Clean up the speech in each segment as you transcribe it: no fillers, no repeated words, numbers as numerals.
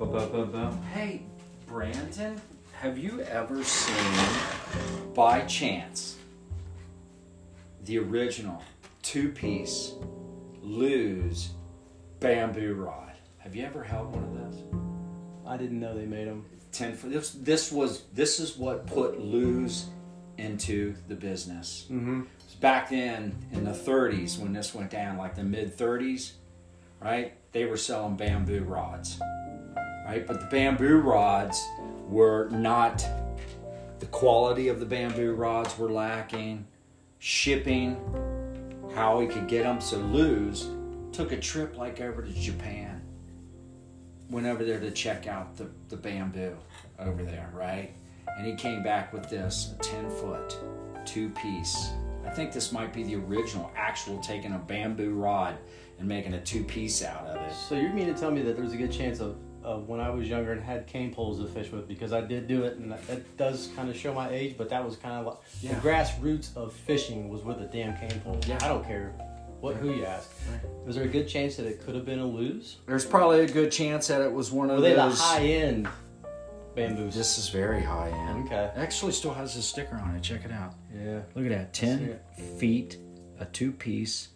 Boom. Hey, Brandon, have you ever seen, by chance, the original two-piece Lew's bamboo rod? Have you ever held one of those? I didn't know they made them. 10 foot. This is what put Lew's into the business. Mm-hmm. It was back then in the 30s when this went down, like the mid 30s, right? They were selling bamboo rods, right? But the bamboo rods were not, the quality of the bamboo rods were lacking. Shipping, how we could get them. So Lew's took a trip like over to Japan. Went over there to check out the bamboo over there, right? And he came back with this, a 10-foot, two-piece. I think this might be the original, actual taking a bamboo rod and making a two-piece out of it. So you mean to tell me that there's a good chance of when I was younger and had cane poles to fish with, because I did do it, and that does kind of show my age, but that was kind of like the grassroots of fishing was with a damn cane pole. Yeah. I don't care who you ask. Right. Was there a good chance that it could have been a Lew's? There's probably a good chance that it was one of Were they those. the high-end bamboos? This is very high-end. Okay. It actually still has a sticker on it. Check it out. Yeah. Look at that. 10 feet, a two-piece,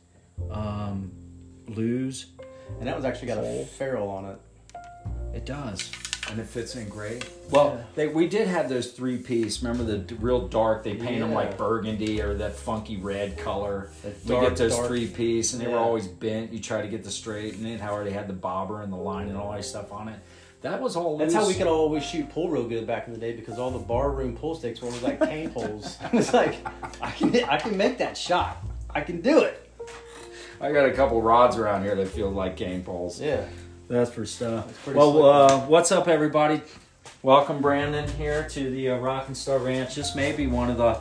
Lew's. And that was actually got a ferrule on it. It does. And it fits in great. Well, we did have those three-piece. Remember the real dark? They paint them like burgundy or that funky red color. We get those three-piece, and they were always bent. You try to get the straight, and it already had the bobber and the line and all that stuff on it. That was all That's loose. how we could always shoot pull real good back in the day, because all the bar room pull sticks were always like cane poles. It's like, I can make that shot. I can do it. I got a couple rods around here that feel like cane poles. Yeah. That's for stuff. Well, What's up, everybody? Welcome, Brandon, here to the Rockin' Star Ranch. This may be one of the,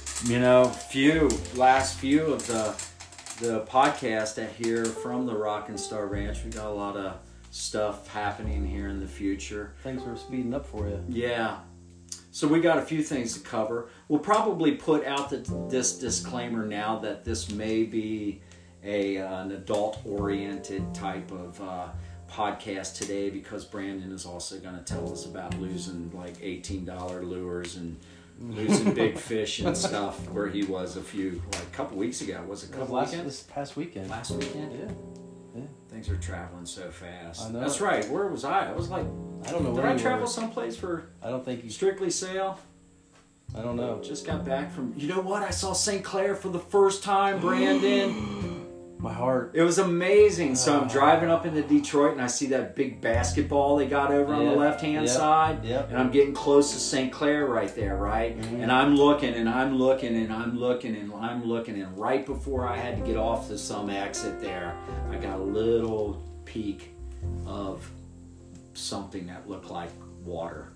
last few of the podcast that hear from the Rockin' Star Ranch. We got a lot of stuff happening here in the future. Things are speeding up for you. Yeah. So we got a few things to cover. We'll probably put out this disclaimer now that this may be an adult-oriented type of podcast today, because Brandon is also going to tell us about losing like $18 lures and losing big fish and stuff where he was a couple weeks ago. Was it a couple weekends? This past weekend. Last weekend? Yeah. Things are traveling so fast. I know. That's right. Where was I? I was like, I don't know did where I you travel were. someplace for I don't think you... strictly sail? I don't know. Just got back from, you know what? I saw St. Clair for the first time, Brandon. My heart. It was amazing. So I'm driving up into Detroit, and I see that big basketball they got over on the left-hand side. Yep. And I'm getting close to St. Clair right there, right? Mm-hmm. And I'm looking, and I'm looking, and I'm looking, and I'm looking. And right before I had to get off to some exit there, I got a little peek of something that looked like water.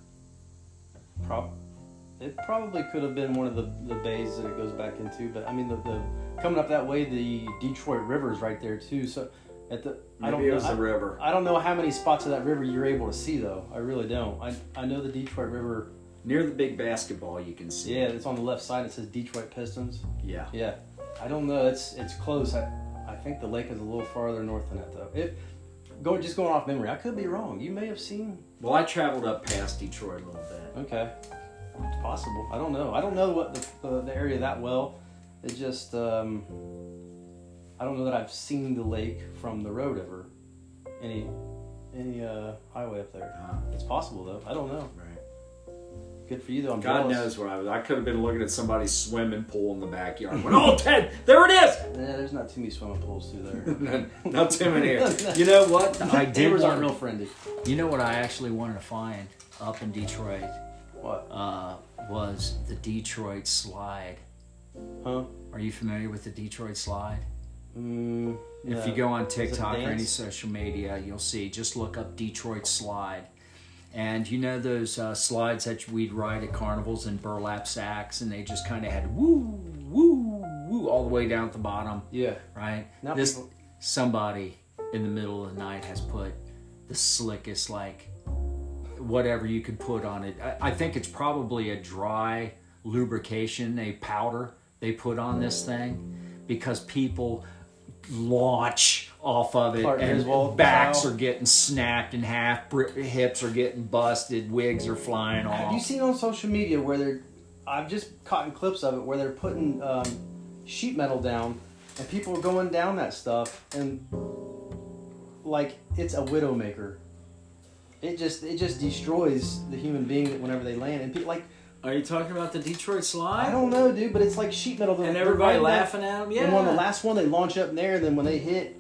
It probably could have been one of the bays that it goes back into, but I mean the coming up that way, the Detroit River's right there too. So Maybe it was the river. I don't know how many spots of that river you're able to see though. I really don't. I know the Detroit River Near the big basketball, you can see. Yeah, it's on the left side. It says Detroit Pistons. Yeah. Yeah. I don't know. It's close. I think the lake is a little farther north than that though. Just going off memory, I could be wrong. You may have seen. Well, I traveled up past Detroit a little bit. Okay. It's possible. I don't know. I don't know what the area that well. It just I don't know that I've seen the lake from the road ever. Any highway up there. It's possible though. I don't know. Right. Good for you though. I'm God jealous. knows where I was. I could have been looking at somebody's swimming pool in the backyard. Went, oh, Ted, there it is. Yeah, there's not too many swimming pools through there. Not too many here. You know what? Neighbors aren't real friendly. You know what I actually wanted to find up in Detroit? What? Was the Detroit Slide. Huh? Are you familiar with the Detroit Slide? If you go on TikTok or any dance? social media, you'll see. Just look up Detroit Slide. And you know those slides that we'd ride at carnivals in burlap sacks, and they just kind of had woo, woo, woo all the way down at the bottom. Yeah. Right? Now Somebody in the middle of the night has put the slickest, like, whatever you could put on it. I think it's probably a dry lubrication, a powder they put on this thing, because people launch off of it, Clark and Griswold backs style. are getting snapped in half, hips are getting busted, wigs are flying off. Have you seen on social media where they're? I've just caught in clips of it where they're putting sheet metal down, and people are going down that stuff, and like it's a widowmaker. It just destroys the human being whenever they land, and people like. Are you talking about the Detroit Slide? I don't know, dude, but it's like sheet metal. And They're everybody riding laughing at them. Yeah. And on the last one, they launch up in there, and then when they hit,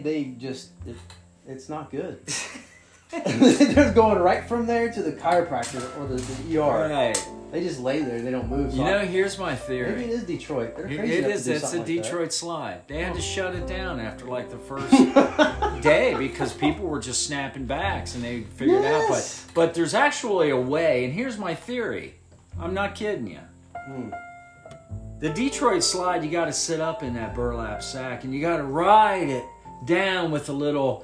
it's not good. They're going right from there to the chiropractor or the ER. Right. They just lay there. They don't move. So You know, here's my maybe theory. it is Detroit. They're It crazy enough is. to do It's a something like Detroit Slide. They had to shut it down after like the first that. day because people were just snapping backs and they figured it out. Yes. But there's actually a way, and here's my theory. I'm not kidding you. The Detroit Slide, you got to sit up in that burlap sack and you got to ride it down with a little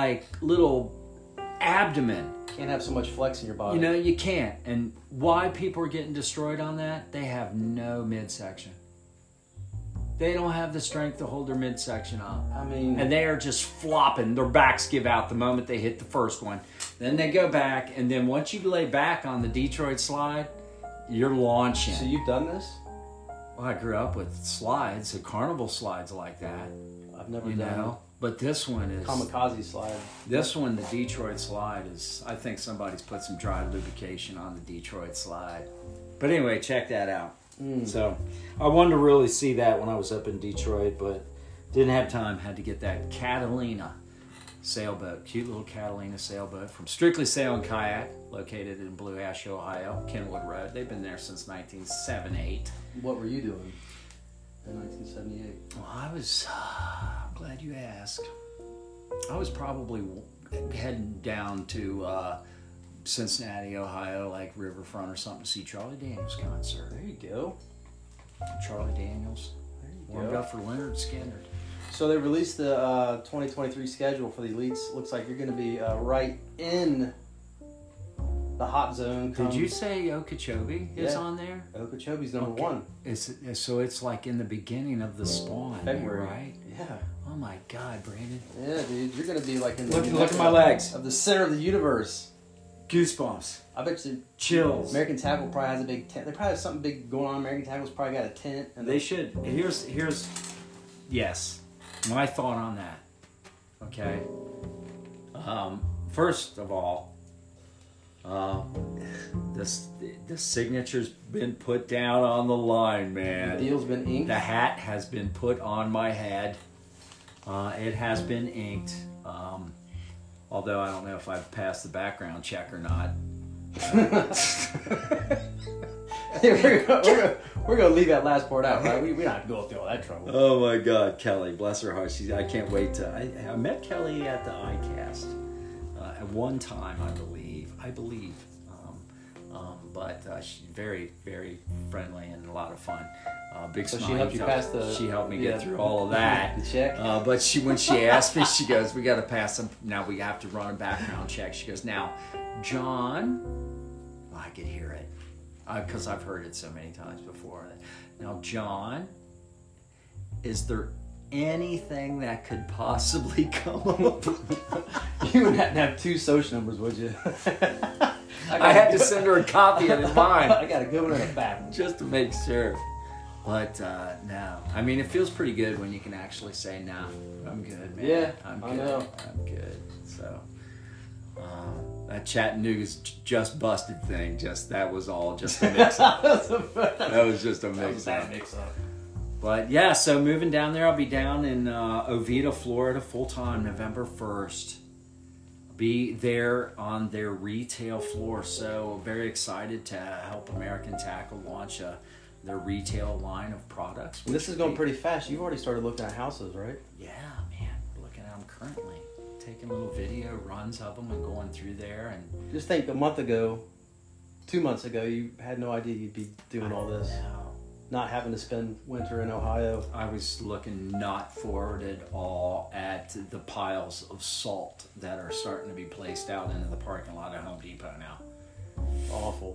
abdomen. Can't have so much flex in your body. You know, you can't. And why people are getting destroyed on that? They have no midsection. They don't have the strength to hold their midsection up. I mean, And they are just flopping. Their backs give out the moment they hit the first one. Then they go back, and then once you lay back on the Detroit Slide, you're launching. so you've done this? Well, I grew up with slides, the carnival slides like that, I've never you done know. But this one is kamikaze slide. This one, the Detroit Slide, is. I think somebody's put some dry lubrication on the Detroit Slide. But anyway, check that out. So I wanted to really see that when I was up in Detroit, but didn't have time. Had to get that Catalina sailboat, cute little Catalina sailboat from Strictly Sail and Kayak, located in Blue Ash, Ohio, Kenwood Road. They've been there since 1978. What were you doing in 1978? Well, I'm glad you asked. I was probably heading down to Cincinnati, Ohio, like Riverfront or something, to see Charlie Daniels concert. There you go. Charlie Daniels There you warmed go. up for Leonard Skinner. So they released the 2023 schedule for the elites. Looks like you're going to be right in the hot zone. Did you say Okeechobee is Yeah. on there? Okeechobee's number Okay. one. So it's like in the beginning of the spawn, February. right? Yeah. Oh my God, Brandon! Yeah, dude. You're going to be like in the Look at my legs. of the center of the universe. Goosebumps, I bet you chills. American Tackle probably has a big tent. They probably have something big going on. American Tackle's probably got a tent. And They should. Here's yes, my thought on that. Okay. First of all, the signature's been put down on the line, man. the deal's been inked. The hat has been put on my head. It has been inked. Although I don't know if I've passed the background check or not. we're gonna leave that last part out, right? We're not going through all that trouble. Oh my God, Kelly, bless her heart. I can't wait to. I met Kelly at the ICAST at one time, I believe. But she's very, very friendly and a lot of fun. Big So smile. she helped you pass the. She helped me get through all of that. The check. But when she asked me, she goes, "We got to pass them. Now we have to run a background check." She goes, "Now, John," I could hear it because I've heard it so many times before. Now, John, is there anything that could possibly come up? You would have to have two social numbers, would you? I had to send her a copy of mine I got a good one and a bad one. just to make sure. But no, I mean, it feels pretty good when you can actually say, "No, I'm good, man. Yeah, I'm good. I know. I'm good." So that Chattanooga's just busted thing, that was all just a mix up. That was just a mix up. mix-up. But yeah, so moving down there, I'll be down in Oviedo, Florida, full time, November 1st. Be there on their retail floor. So very excited to help American Tackle launch their retail line of products. This is going pretty fast. You've already started looking at houses, right? Yeah, man, looking at them currently, taking little video runs of them and going through there and. Just think, a month ago, 2 months ago, you had no idea you'd be doing all this. No. Not having to spend winter in Ohio. I was looking not forward at all at the piles of salt that are starting to be placed out into the parking lot of Home Depot now. Awful.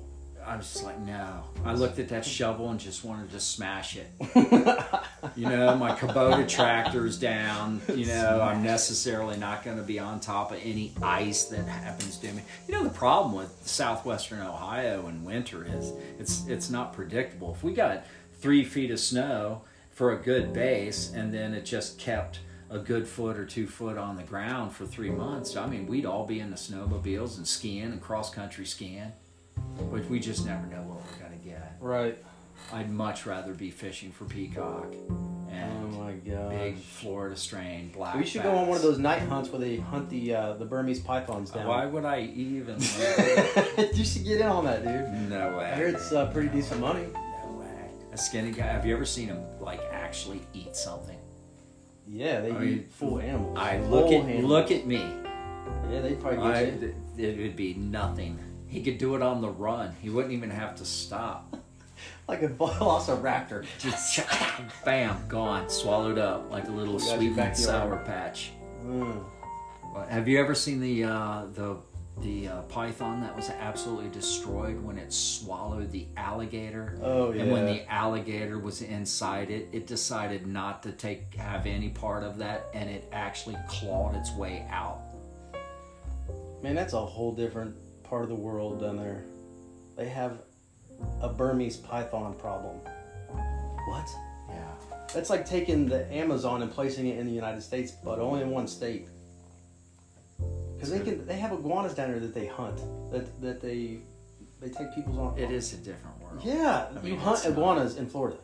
I was just like, no. I looked at that shovel and just wanted to smash it. You know, my Kubota tractor's down. You know, I'm necessarily not going to be on top of any ice that happens to me. You know, the problem with southwestern Ohio in winter is it's not predictable. If we got 3 feet of snow for a good base and then it just kept a good foot or 2 foot on the ground for 3 months, I mean, we'd all be in the snowmobiles and skiing and cross-country skiing. But we just never know what we're going to get. Right. I'd much rather be fishing for peacock and Oh my gosh. big Florida strain black We should bass. go on one of those night hunts where they hunt the Burmese pythons down. Why would I even? You should get in on that, dude. No way. I hear it's pretty decent money. No way. A skinny guy. Have you ever seen him like actually eat something? Yeah, they eat full animals. Look at me. Yeah, they probably get you. It would be nothing. He could do it on the run. He wouldn't even have to stop. Like a velociraptor. Just bam, gone, swallowed up like a little Got sweet your and backyard. sour patch. Mm. Have you ever seen the python that was absolutely destroyed when it swallowed the alligator? Oh yeah. And when the alligator was inside it, it decided not to have any part of that, and it actually clawed its way out. Man, that's a whole different part of the world down there. They have a Burmese python problem. What? Yeah. That's like taking the Amazon and placing it in the United States, but only in one state. Because they have iguanas down there that they hunt, that they take people's on. It is a different world. Yeah, I you mean, hunt it's not- iguanas in Florida.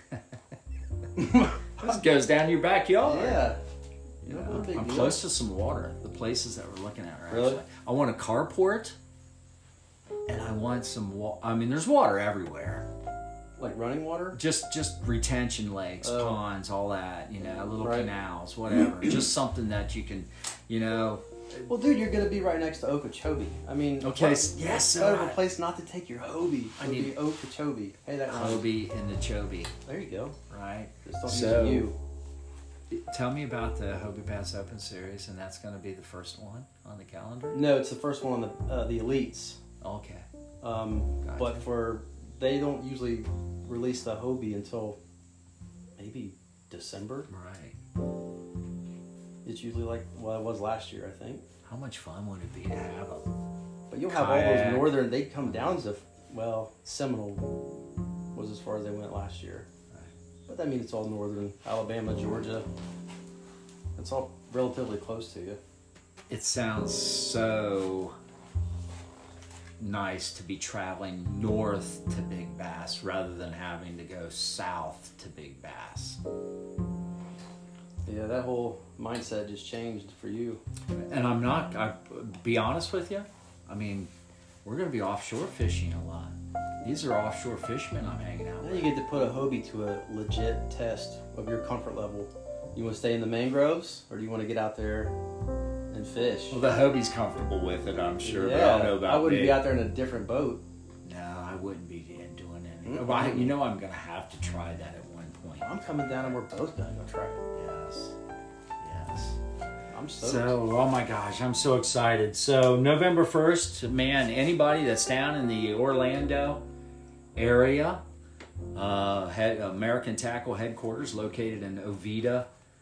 This goes down your backyard. Yeah. You No know, big I'm deal. close to some water. The places that we're looking at are Really? actually. I want a carport, and I want some water. I mean, there's water everywhere. Like running water? Just retention lakes, Oh. ponds, all that. You know, little Right. canals, whatever. Just something that you can, you know. Well, dude, you're gonna be right next to Okeechobee. I mean, Okay, what- yes, so better of a I- place not to take your Hobie. I Would need- be Okeechobee. Hey, that rhymes. Hobie and the Chobe, There you go. right? Just don't So- use you. Tell me about the Hobie Bass Open Series, and that's going to be the first one on the calendar. No, it's the first one on the elites. Okay. Gotcha. But they don't usually release the Hobie until maybe December. Right. It's usually like it was last year, I think. How much fun would it be to have them? But you'll have all Kayak. those northern. They come down to Seminole was as far as they went last year. But that means it's all northern Alabama, Georgia. It's all relatively close to you. It sounds so nice to be traveling north to Big Bass rather than having to go south to Big Bass. Yeah, that whole mindset just changed for you. And I be honest with you, I mean, we're going to be offshore fishing a lot. These are offshore fishermen I'm hanging out Now with. you get to put a Hobie to a legit test of your comfort level. You want to stay in the mangroves, or do you want to get out there and fish? Well, the Hobie's comfortable with it, I'm sure, but I Yeah, don't know about I wouldn't me. be out there in a different boat. No, I wouldn't be doing anything. Mm-mm. Well, I'm going to have to try that at one point. I'm coming down and we're both gonna go try it. Yes. Yes. I'm stoked. So, oh my gosh, I'm so excited. So, November 1st, man, anybody that's down in the Orlando area, American Tackle headquarters located in Oviedo.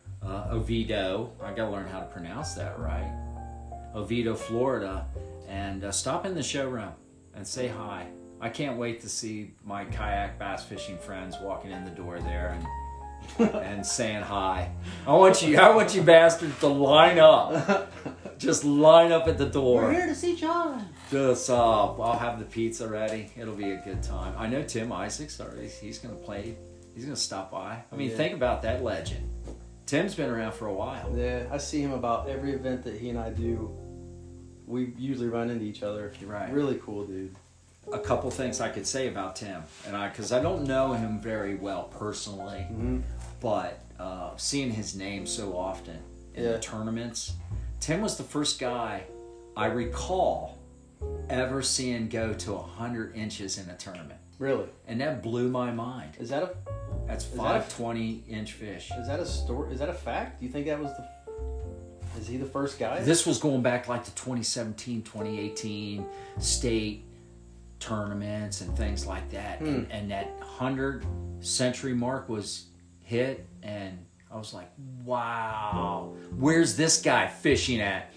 I gotta learn how to pronounce that right. Oviedo, Florida. And stop in the showroom and say hi. I can't wait to see my kayak bass fishing friends walking in the door there and saying hi. I want you bastards to line up. Just line up at the door. We're here to see John. Just I'll have the pizza ready. It'll be a good time. I know Tim Isaacs already. He's gonna play. He's gonna stop by. I mean, Yeah. think about that legend. Tim's been around for a while. Yeah, I see him about every event that he and I do. We usually run into each other. You're right. Really cool dude. A couple things I could say about Tim, and because I don't know him very well personally, Mm-hmm. but seeing his name so often in Yeah. the tournaments, Tim was the first guy I recall ever seeing go to 100 inches in a tournament, Really? and that blew my mind. Is that a That's Is that 5 20-inch fish. story? Is that a fact? Do you think that was the? Is he the first guy? This was going back like to 2017, 2018 state tournaments and things like that. And that 100 century mark was hit, and I was like, wow, where's this guy fishing at?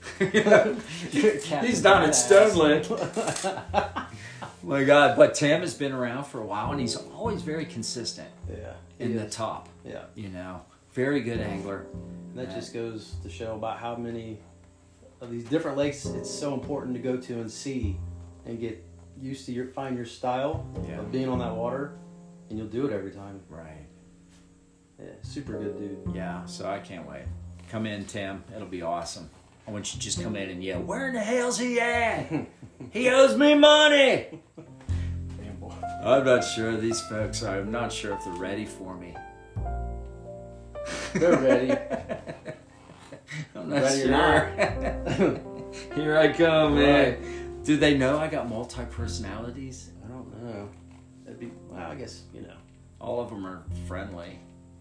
He's down at Stone Lake. My God. But Tim has been around for a while, and he's always very consistent in the top. Yeah. You know, very good angler. And that just goes to show about how many of these different lakes it's so important to go to and see and get used to find your style of being on that water, and you'll do it every time. Right. Yeah, super good dude. Yeah, so I can't wait. Come in, Tim. It'll be awesome. I want you to just come in and yell, where in the hell's he at? He owes me money. Damn boy. I'm not sure these folks are. I'm not sure if they're ready for me. They're ready. I'm not Ready or sure. not. Here I come, man. Do they know I got multi-personalities? I don't know. That'd be, well, I guess, you know. All of them are friendly.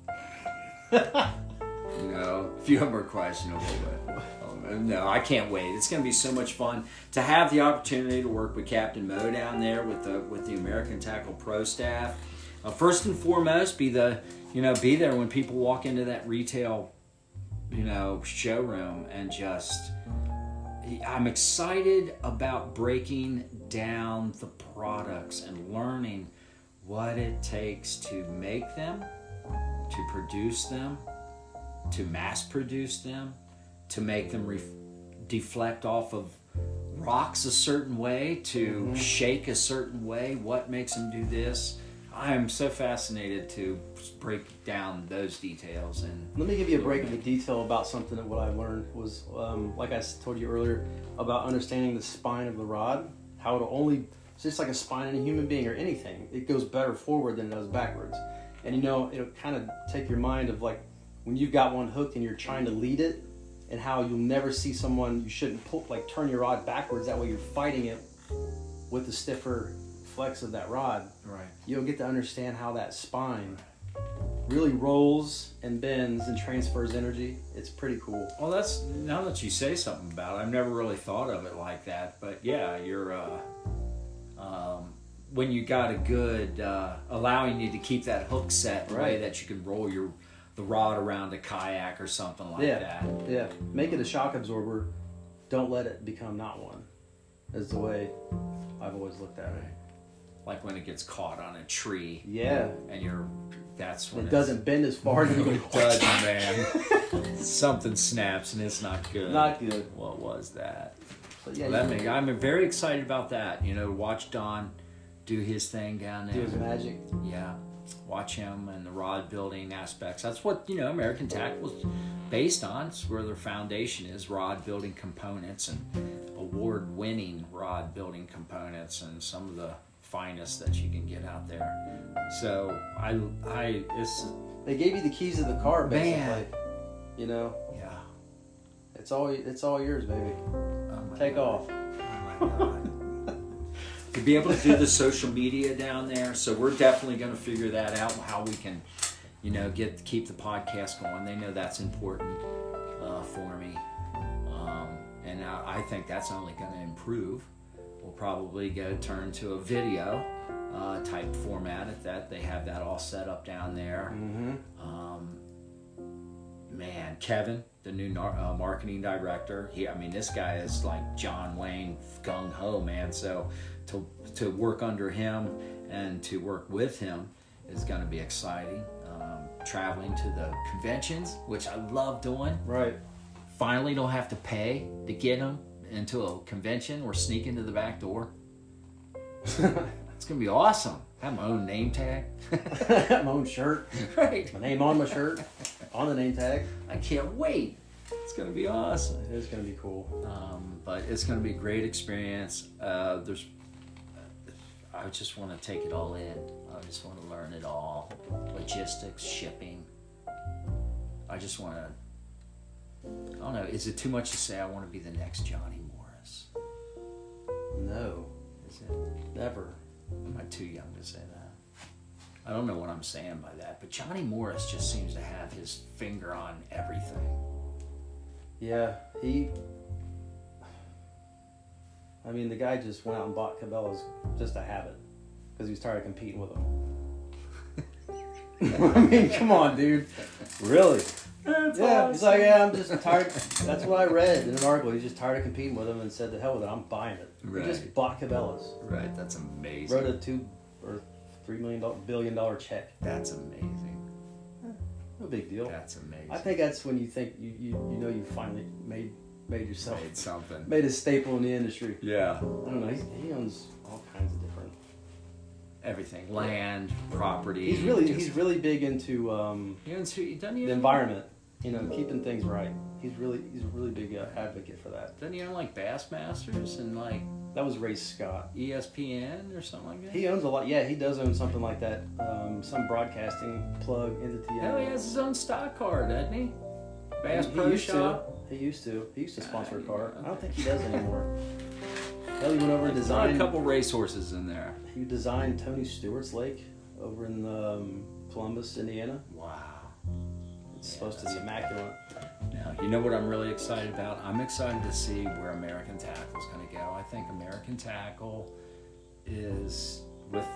You know, a few of them are questionable, but no, I can't wait. It's going to be so much fun to have the opportunity to work with Captain Mo down there with the American Tackle Pro staff. First and foremost, be there when people walk into that retail, showroom, and just, I'm excited about breaking down the products and learning what it takes to make them, to produce them, to mass produce them, to make them deflect off of rocks a certain way, to shake a certain way. What makes them do this? I am so fascinated to break down those details. And let me give you a break of the detail about something that what I learned was, like I told you earlier, about understanding the spine of the rod, how it's just like a spine in a human being or anything. It goes better forward than it does backwards. And it'll kind of take your mind of like when you've got one hooked and you're trying to lead it, and how you'll never see someone, you shouldn't turn your rod backwards, that way you're fighting it with the stiffer flex of that rod. Right. You'll get to understand how that spine really rolls and bends and transfers energy. It's pretty cool. Well, that's, now that you say something about it, I've never really thought of it like that. But yeah, you're when you got a good allowing you to keep that hook set the way that you can roll the rod around a kayak or something like that. Yeah, make it a shock absorber. Don't let it become not one. Is the way I've always looked at it. Like when it gets caught on a tree. Yeah. And that's when it doesn't bend as far as it does, man. Something snaps and it's not good. Not good. What was that? But yeah, I'm very excited about that. Watch Don do his thing down there. Do his magic. Yeah. Watch him and the rod building aspects. That's what, American Tackle was based on. It's where their foundation is, rod building components and award-winning rod building components and some of the finest that you can get out there. So they gave you the keys of the car, basically. Man. Yeah. It's all yours, baby. Oh Take God. Off. Oh my God. To be able to do the social media down there, so we're definitely going to figure that out, how we can, keep the podcast going. They know that's important for me, and I think that's only going to improve. We'll probably turn to a video type format at that. They have that all set up down there. Man, Kevin, the new marketing director, this guy is like John Wayne gung ho, man. So to work under him and to work with him is going to be exciting. Traveling to the conventions, which I love doing. Right. Finally don't have to pay to get them into a convention or sneak into the back door. It's going to be awesome. Have my own name tag. My own shirt. Right. My name on my shirt. On the name tag. I can't wait. It's going to be awesome. It is going to be cool. But it's going to be a great experience. I just want to take it all in. I just want to learn it all. Logistics, shipping. I just want to, I don't know, is it too much to say I want to be the next Johnny Morris? No. Is it? Never. Am I too young to say that? I don't know what I'm saying by that, but Johnny Morris just seems to have his finger on everything. Yeah, I mean, the guy just went out and bought Cabela's just to have it because he was tired of competing with them. I mean, come on, dude. Really? That's Yeah, awesome. he's like, yeah, I'm just tired. That's what I read in an article. He's just tired of competing with them and said, "The hell with it, I'm buying it." Right. He just bought Cabela's. Right, that's amazing. Wrote a $2 or $3 billion check. That's amazing. No big deal. That's amazing. I think that's when you think you know you finally made yourself Made something. made a staple in the industry. Yeah. I don't know. He owns all kinds of different. Everything, land, property. He's really big into He owns, doesn't he the own- environment. You know, keeping things right. He's a really big advocate for that. Doesn't he own like Bassmasters and like That was Ray Scott. ESPN or something like that? He owns a lot. Yeah, he does own something like that. Some broadcasting plug entity. Hell, he has his own stock car, doesn't he? Bass He Pro used Shop. He used to sponsor a yeah, car. I okay. don't think he does anymore. Hell, he went over and There's a designed. couple racehorses in there. He designed Tony Stewart's lake over in Columbus, Indiana. Wow. It's Yeah, supposed to be immaculate. Now, you know what I'm really excited about? I'm excited to see where American Tackle is going to go. I think American Tackle is, with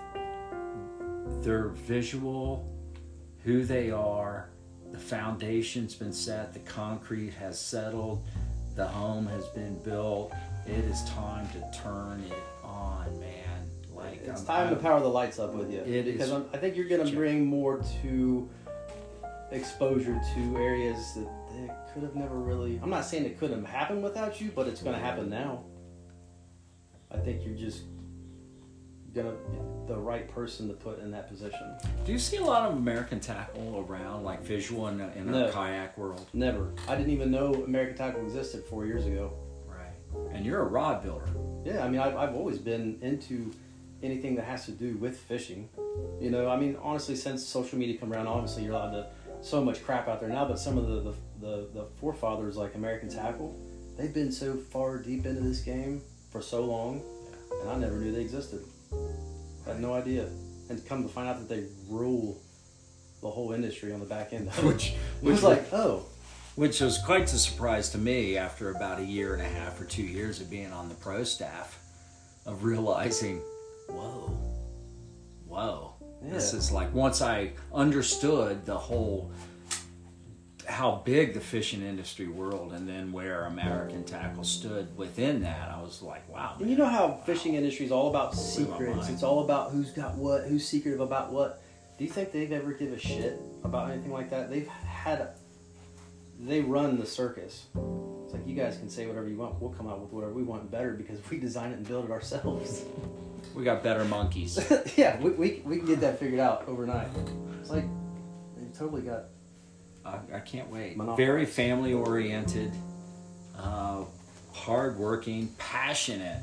their visual, who they are, the foundation's been set, the concrete has settled, the home has been built. It is time to turn it on, man. Like It's time to power the lights up with you. It because is- I think you're going to bring more to exposure to areas that they could have never really. I'm not saying it couldn't have happened without you, but it's going to happen now. I think you're just gonna the right person to put in that position. Do you see a lot of American Tackle around, like visual in No. our kayak world? Never. I didn't even know American Tackle existed 4 years ago. Right. And you're a rod builder. Yeah, I mean, I've always been into anything that has to do with fishing. You know, I mean, honestly, since social media come around, obviously you're allowed to so much crap out there now. But some of the forefathers, like American Tackle, they've been so far deep into this game for so long, and I never knew they existed. I had no idea, and come to find out that they rule the whole industry on the back end. Which was like, oh. Which was quite a surprise to me after about a year and a half or 2 years of being on the pro staff, of realizing, whoa, this is like, once I understood the whole, how big the fishing industry world, and then where American Tackle stood within that, I was like, wow. And you know how fishing industry is all about Blew my secrets. mind. It's all about who's got what, who's secretive about what. Do you think they've ever give a shit about anything like that? They run the circus. It's like, you guys can say whatever you want. We'll come out with whatever we want better because we design it and build it ourselves. We got better monkeys. Yeah, we can get that figured out overnight. It's like, they totally got... I can't wait. Monopoly. Very family oriented, hardworking, passionate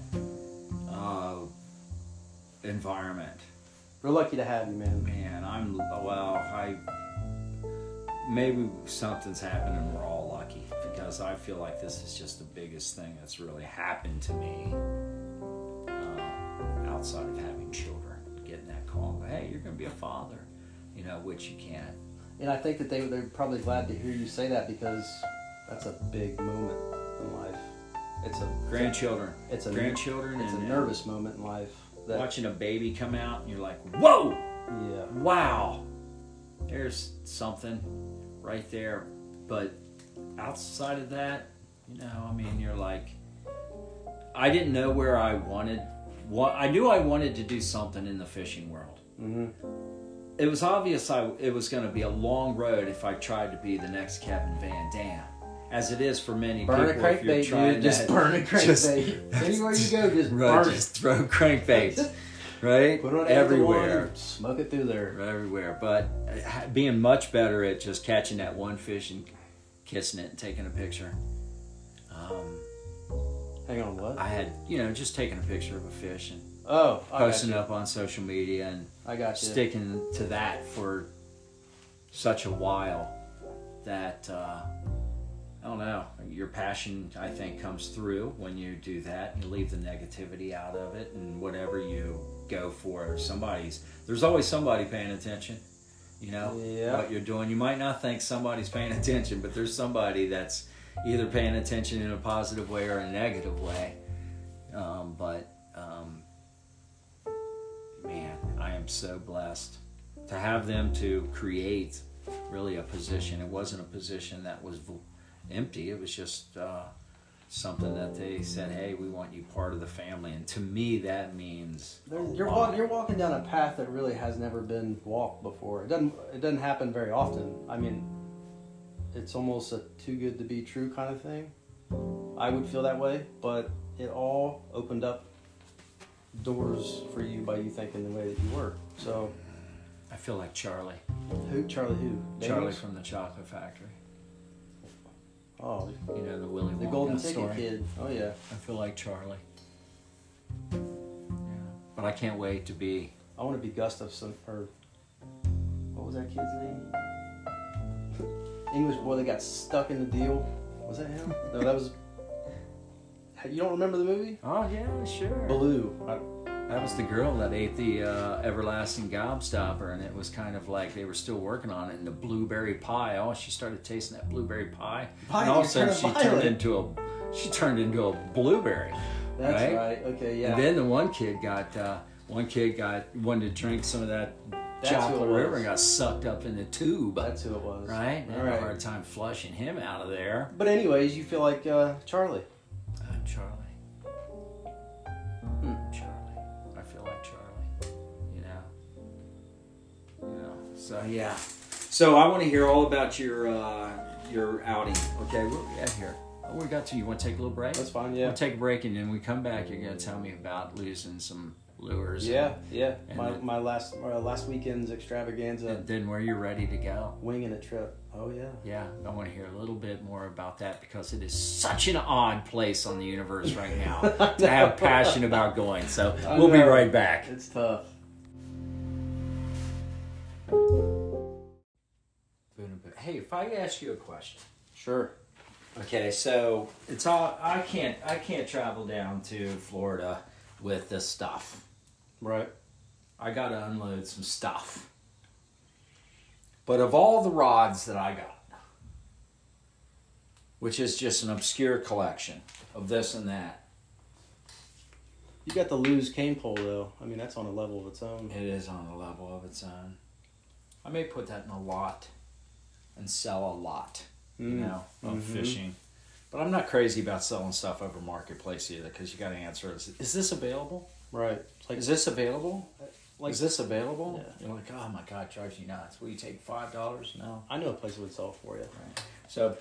environment. We're lucky to have you, man. Man, maybe something's happened and we're all lucky, because I feel like this is just the biggest thing that's really happened to me outside of having children. Getting that call, hey, you're going to be a father, which you can't. And I think that they're probably glad to hear you say that because that's a big moment in life. It's a Grandchildren. It's a grandchildren. It's a and nervous moment in life. That, watching a baby come out and you're like, whoa, yeah. wow, there's something right there. But outside of that, you're like, I didn't know where I wanted. I knew I wanted to do something in the fishing world. Mm-hmm. It was obvious it was going to be a long road if I tried to be the next Kevin Van Dam, as it is for many Burn people. a If you're crankbait, trying dude. Just to- burn a just- crankbait. Anywhere you go, just Right, burn just throw crankbaits, right? Put it on everywhere. and smoke it through there. Everywhere, but being much better at just catching that one fish and kissing it and taking a picture. Hang on, what? I had, just taking a picture of a fish and Oh, I posting got you. up on social media and I got you. sticking to that for such a while that, I don't know, your passion, I think, comes through when you do that. You leave the negativity out of it, and whatever you go for, there's always somebody paying attention, Yeah. what you're doing. You might not think somebody's paying attention, but there's somebody that's either paying attention in a positive way or a negative way. Man, I am so blessed to have them to create really a position. It wasn't a position that was empty. It was just something that they said, hey, we want you part of the family. And to me, that means You're walking down a path that really has never been walked before. It doesn't happen very often. I mean, it's almost a too good to be true kind of thing. I would feel that way, but it all opened up doors for you by you thinking the way that you were. So I feel like Charlie. Charlie who? Charlie Daniels? from the Chocolate Factory. Oh, You know, the Willy Wonka the Golden Ticket story. Kid. Oh yeah. I feel like Charlie. Yeah. But I can't wait to be. I want to be Gustafson, or what was that kid's name? English boy that got stuck in the deal. Was that him? No, that was. You don't remember the movie? Oh, yeah, sure. Baloo. That was the girl that ate the everlasting gobstopper, and it was kind of like they were still working on it. And the blueberry pie. Oh, she started tasting that blueberry pie, and all of a sudden she turned into a blueberry. That's right. Okay, yeah. And then the one kid wanted to drink some of that chocolate river and got sucked up in the tube. That's who it was. Right? All Had right. a hard time flushing him out of there. But anyways, you feel like Charlie. I'm Charlie. Charlie. I feel like Charlie. You know. So yeah. So I want to hear all about your outing. Okay, where are we at here? Oh, we got to. You want to take a little break? That's fine. Yeah. We'll take a break, and then we come back. You're going to tell me about losing some lures. Yeah. And My last weekend's extravaganza. And then where you're ready to go. Winging a trip. Oh yeah. Yeah, I want to hear a little bit more about that because it is such an odd place on the universe right now to have passion about going. So we'll be right back. It's tough. Hey, if I ask you a question. Sure. Okay, so it's all I can't travel down to Florida with this stuff. Right. I got to unload some stuff. But of all the rods that I got, which is just an obscure collection of this and that. You got the Lew's cane pole though. I mean, that's on a level of its own. It is on a level of its own. I may put that in a lot and sell a lot, of fishing. But I'm not crazy about selling stuff over Marketplace either because you got to answer, is this available? Right. Like, Is this available? like, Is this available? Yeah. You're like, oh my God, it drives you nuts. Will you take $5? No. I know a place that would sell it for you. Right. So,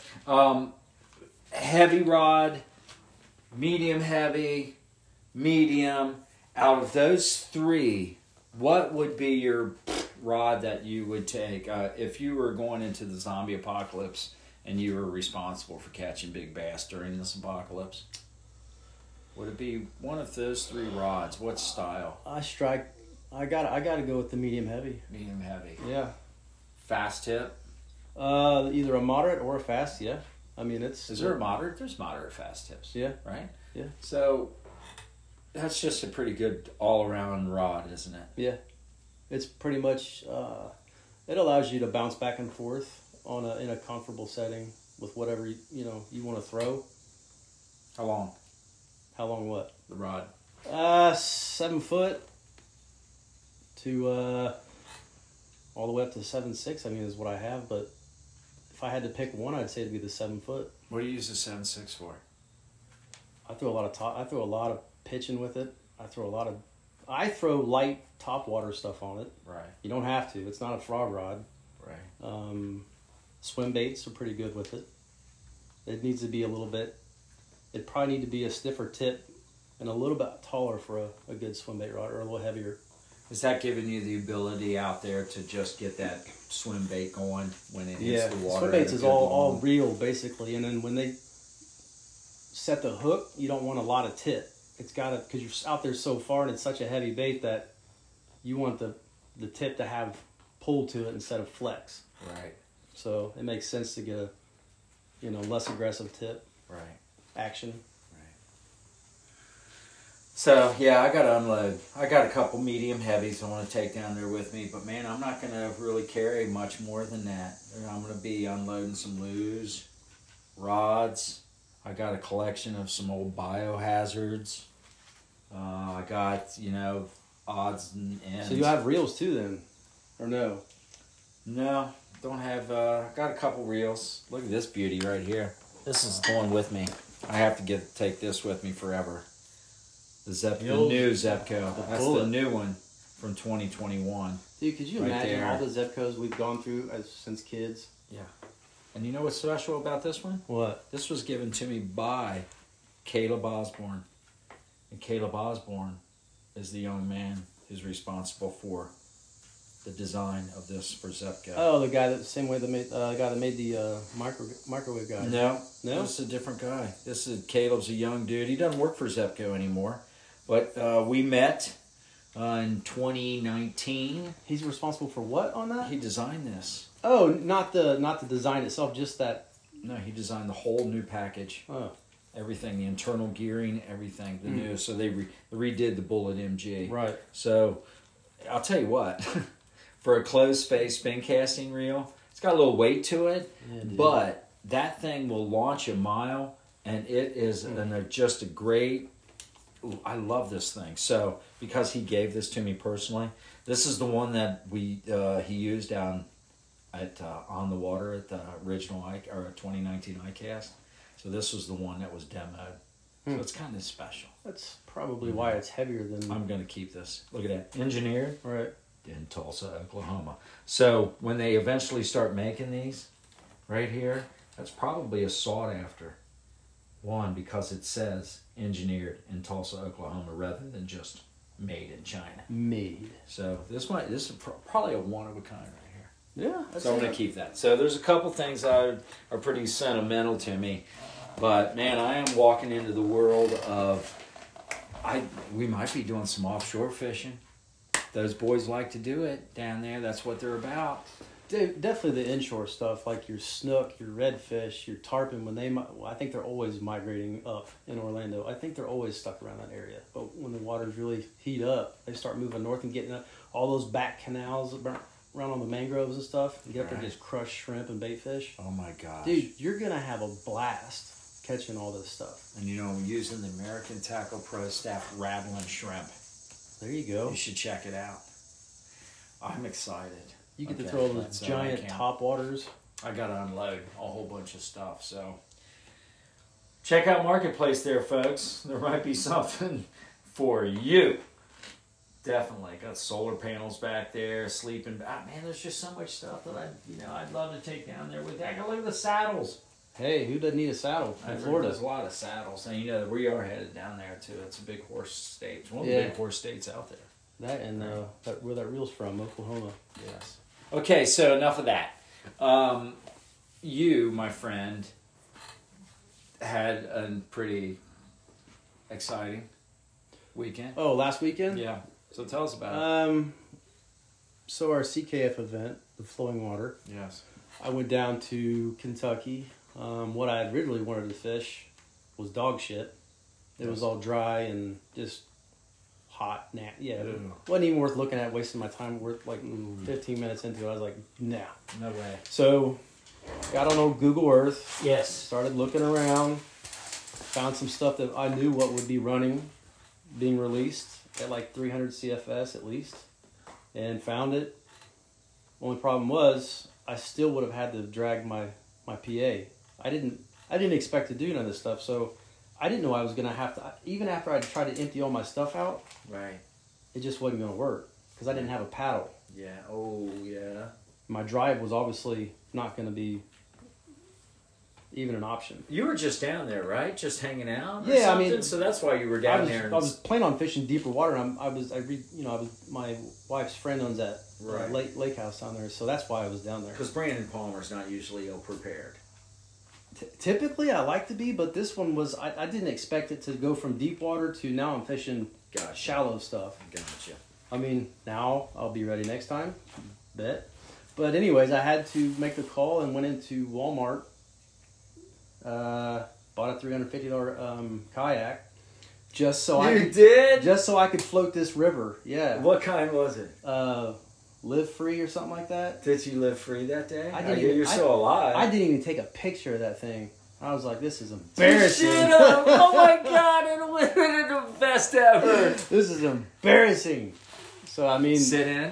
heavy rod, medium heavy, medium. Out of those three, what would be your rod that you would take if you were going into the zombie apocalypse and you were responsible for catching big bass during this apocalypse? Would it be one of those three rods? What style? I gotta go with the medium heavy. Medium heavy. Yeah. Fast tip? Either a moderate or a fast. Yeah. I mean, it's. Is there a moderate? There's moderate fast tips. Yeah. Right? Yeah. So that's just a pretty good all-around rod, isn't it? Yeah. It's pretty much. It allows you to bounce back and forth in a comfortable setting with whatever you want to throw. How long? How long? What? The rod. 7 foot to all the way up to 7.6. I mean, is what I have. But if I had to pick one, I'd say it'd be the 7 foot. What do you use the 7.6 for? I throw a lot of pitching with it. I throw light top water stuff on it. Right. You don't have to. It's not a frog rod. Right. Swim baits are pretty good with it. It needs to be a little bit. It'd probably need to be a stiffer tip and a little bit taller for a good swim bait rod, or a little heavier. Is that giving you the ability out there to just get that swim bait going when it hits the water? Swim baits is all reel basically, and then when they set the hook, you don't want a lot of tip. It's got to, because you're out there so far and it's such a heavy bait that you want the tip to have pull to it instead of flex. Right. So it makes sense to get a less aggressive tip. Right. Action. So, yeah, I got to unload. I got a couple medium heavies I want to take down there with me. But, man, I'm not going to really carry much more than that. I'm going to be unloading some Lew's, rods. I got a collection of some old biohazards. I got, odds and ends. So you have reels too then, or no? No, don't have. Got a couple reels. Look at this beauty right here. This is going with me. I have to take this with me forever. The new Zebco. That's the new one from 2021. Dude, could you Right imagine there. all the Zebcos we've gone through since kids? Yeah. And you know what's special about this one? What? This was given to me by Caleb Osborne. And Caleb Osborne is the young man who's responsible for the design of this for Zebco. Oh, the guy same way the guy that made the microwave guy. No, No? this is a different guy. Caleb's a young dude. He doesn't work for Zebco anymore. But we met in 2019. He's responsible for what on that? He designed this. Oh, not the design itself, just that. No, he designed the whole new package. Oh, Everything, the internal gearing, everything, the new. So they redid the Bullet MG. right. So I'll tell you what, for a closed face spin casting reel, it's got a little weight to it, Yeah, dude. but that thing will launch a mile, and it is just a great. I love this thing. So because he gave this to me personally, this is the one that he used down at on the water at the original 2019 ICAST. So this was the one that was demoed. So it's kind of special. That's probably why it's heavier than. I'm going to keep this. Look at that. Engineered Right. in Tulsa, Oklahoma. So when they eventually start making these right here, that's probably a sought after one because it says engineered in Tulsa, Oklahoma rather than just made in China. Made. So this is probably a one of a kind right here. Yeah. So I'm going to keep that. So there's a couple things that are pretty sentimental to me. But man, I am walking into the world of we might be doing some offshore fishing. Those boys like to do it down there. That's what they're about. Definitely the inshore stuff, like your snook, your redfish, your tarpon. I think they're always migrating up in Orlando. I think they're always stuck around that area. But when the waters really heat up, they start moving north and getting up all those back canals around on the mangroves and stuff. And get up there and just crush shrimp and bait fish. Oh my gosh. Dude, you're gonna have a blast catching all this stuff. And I'm using the American Tackle Pro Staff Rattling Shrimp. There you go. You should check it out. I'm excited. You get to Okay, throw those that's, giant I can't- top waters. I got to unload a whole bunch of stuff. So check out Marketplace there, folks. There might be something for you. Definitely. Got solar panels back there, sleeping. Man, there's just so much stuff that I'd love to take down there with that. Look at the saddles. Hey, who doesn't need a saddle in Florida? There's a lot of saddles. And we are headed down there too. It's a big horse state. It's one of the Yeah. big horse states out there. That and where that reel's from, Oklahoma. Yes. Okay, so enough of that. You, my friend, had a pretty exciting weekend. Oh, last weekend? Yeah. So tell us about it. So our CKF event, the Flowing Water, Yes. I went down to Kentucky. What I originally wanted to fish was dog shit. It was all dry and just hot. It Ew. wasn't even worth looking at, wasting my time. 15 minutes into it, I was like, nah. No way. So, got on old Google Earth, Yes. started looking around, found some stuff that I knew what would be being released at like 300 CFS at least, and found it. Only problem was, I still would have had to drag my PA. I didn't expect to do none of this stuff, so I didn't know I was gonna have to. Even after I tried to empty all my stuff out, Right. it just wasn't gonna work because I didn't have a paddle. Yeah. Oh, yeah. My drive was obviously not gonna be even an option. You were just down there, right? Just hanging out? Or Yeah, I something? mean, So that's why you were down there. I was planning on fishing deeper water, and my wife's friend owns that Right. lake house down there, so that's why I was down there. Because Brandon Palmer's not usually ill-prepared. Typically, I like to be, but this one was I didn't expect it to go from deep water to now I'm fishing Gotcha. shallow stuff. Gotcha. I mean, now I'll be ready next time, bet. But anyways, I had to make the call and went into Walmart. Bought a $350 kayak just so I could float this river. Yeah. What kind was it? Live Free or something like that. Did you live free that day? I didn't even- You're still alive. I didn't even take a picture of that thing. I was like, this is embarrassing. Shit up. Oh my God, it would have been the best ever. This is embarrassing. So, I mean, Sit in,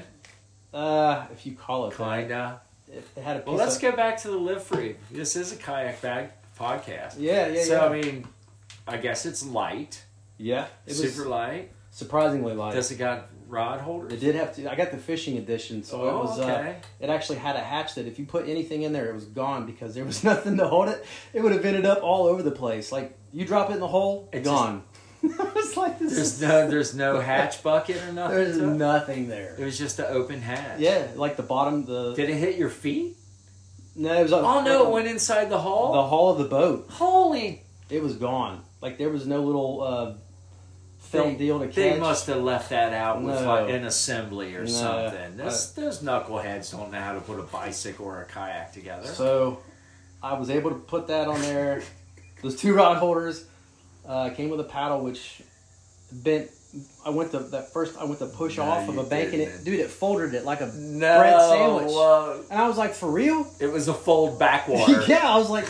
if you call it that. kinda. It had a piece Well, let's of, go back to the Live Free. This is a kayak bag podcast. Yeah. So, I mean, I guess it's light, Yeah, it was super light. surprisingly light. Does it got rod holders? It did have to. I got the fishing edition, so it was. okay. It actually had a hatch that if you put anything in there, it was gone because there was nothing to hold it. It would have ended up all over the place. Like you drop it in the hole, It gone. I was like, this. There's no hatch bucket or nothing. There's to it? nothing there. It was just an open hatch. Yeah, like the bottom. Did it hit your feet? No, it was. Oh no! It went inside the hull. The hull of the boat. Holy! It was gone. Like there was no little felt deal to catch. They must have left that out with No. like an assembly or No. something. Those knuckleheads don't know how to put a bicycle or a kayak together. So I was able to put that on there. Those 2 rod holders came with a paddle, which bent. I went to push No, off of you a bank, and didn't. it folded it like a No, bread sandwich. And I was like, for real? it was a fold backwater. Yeah, I was like,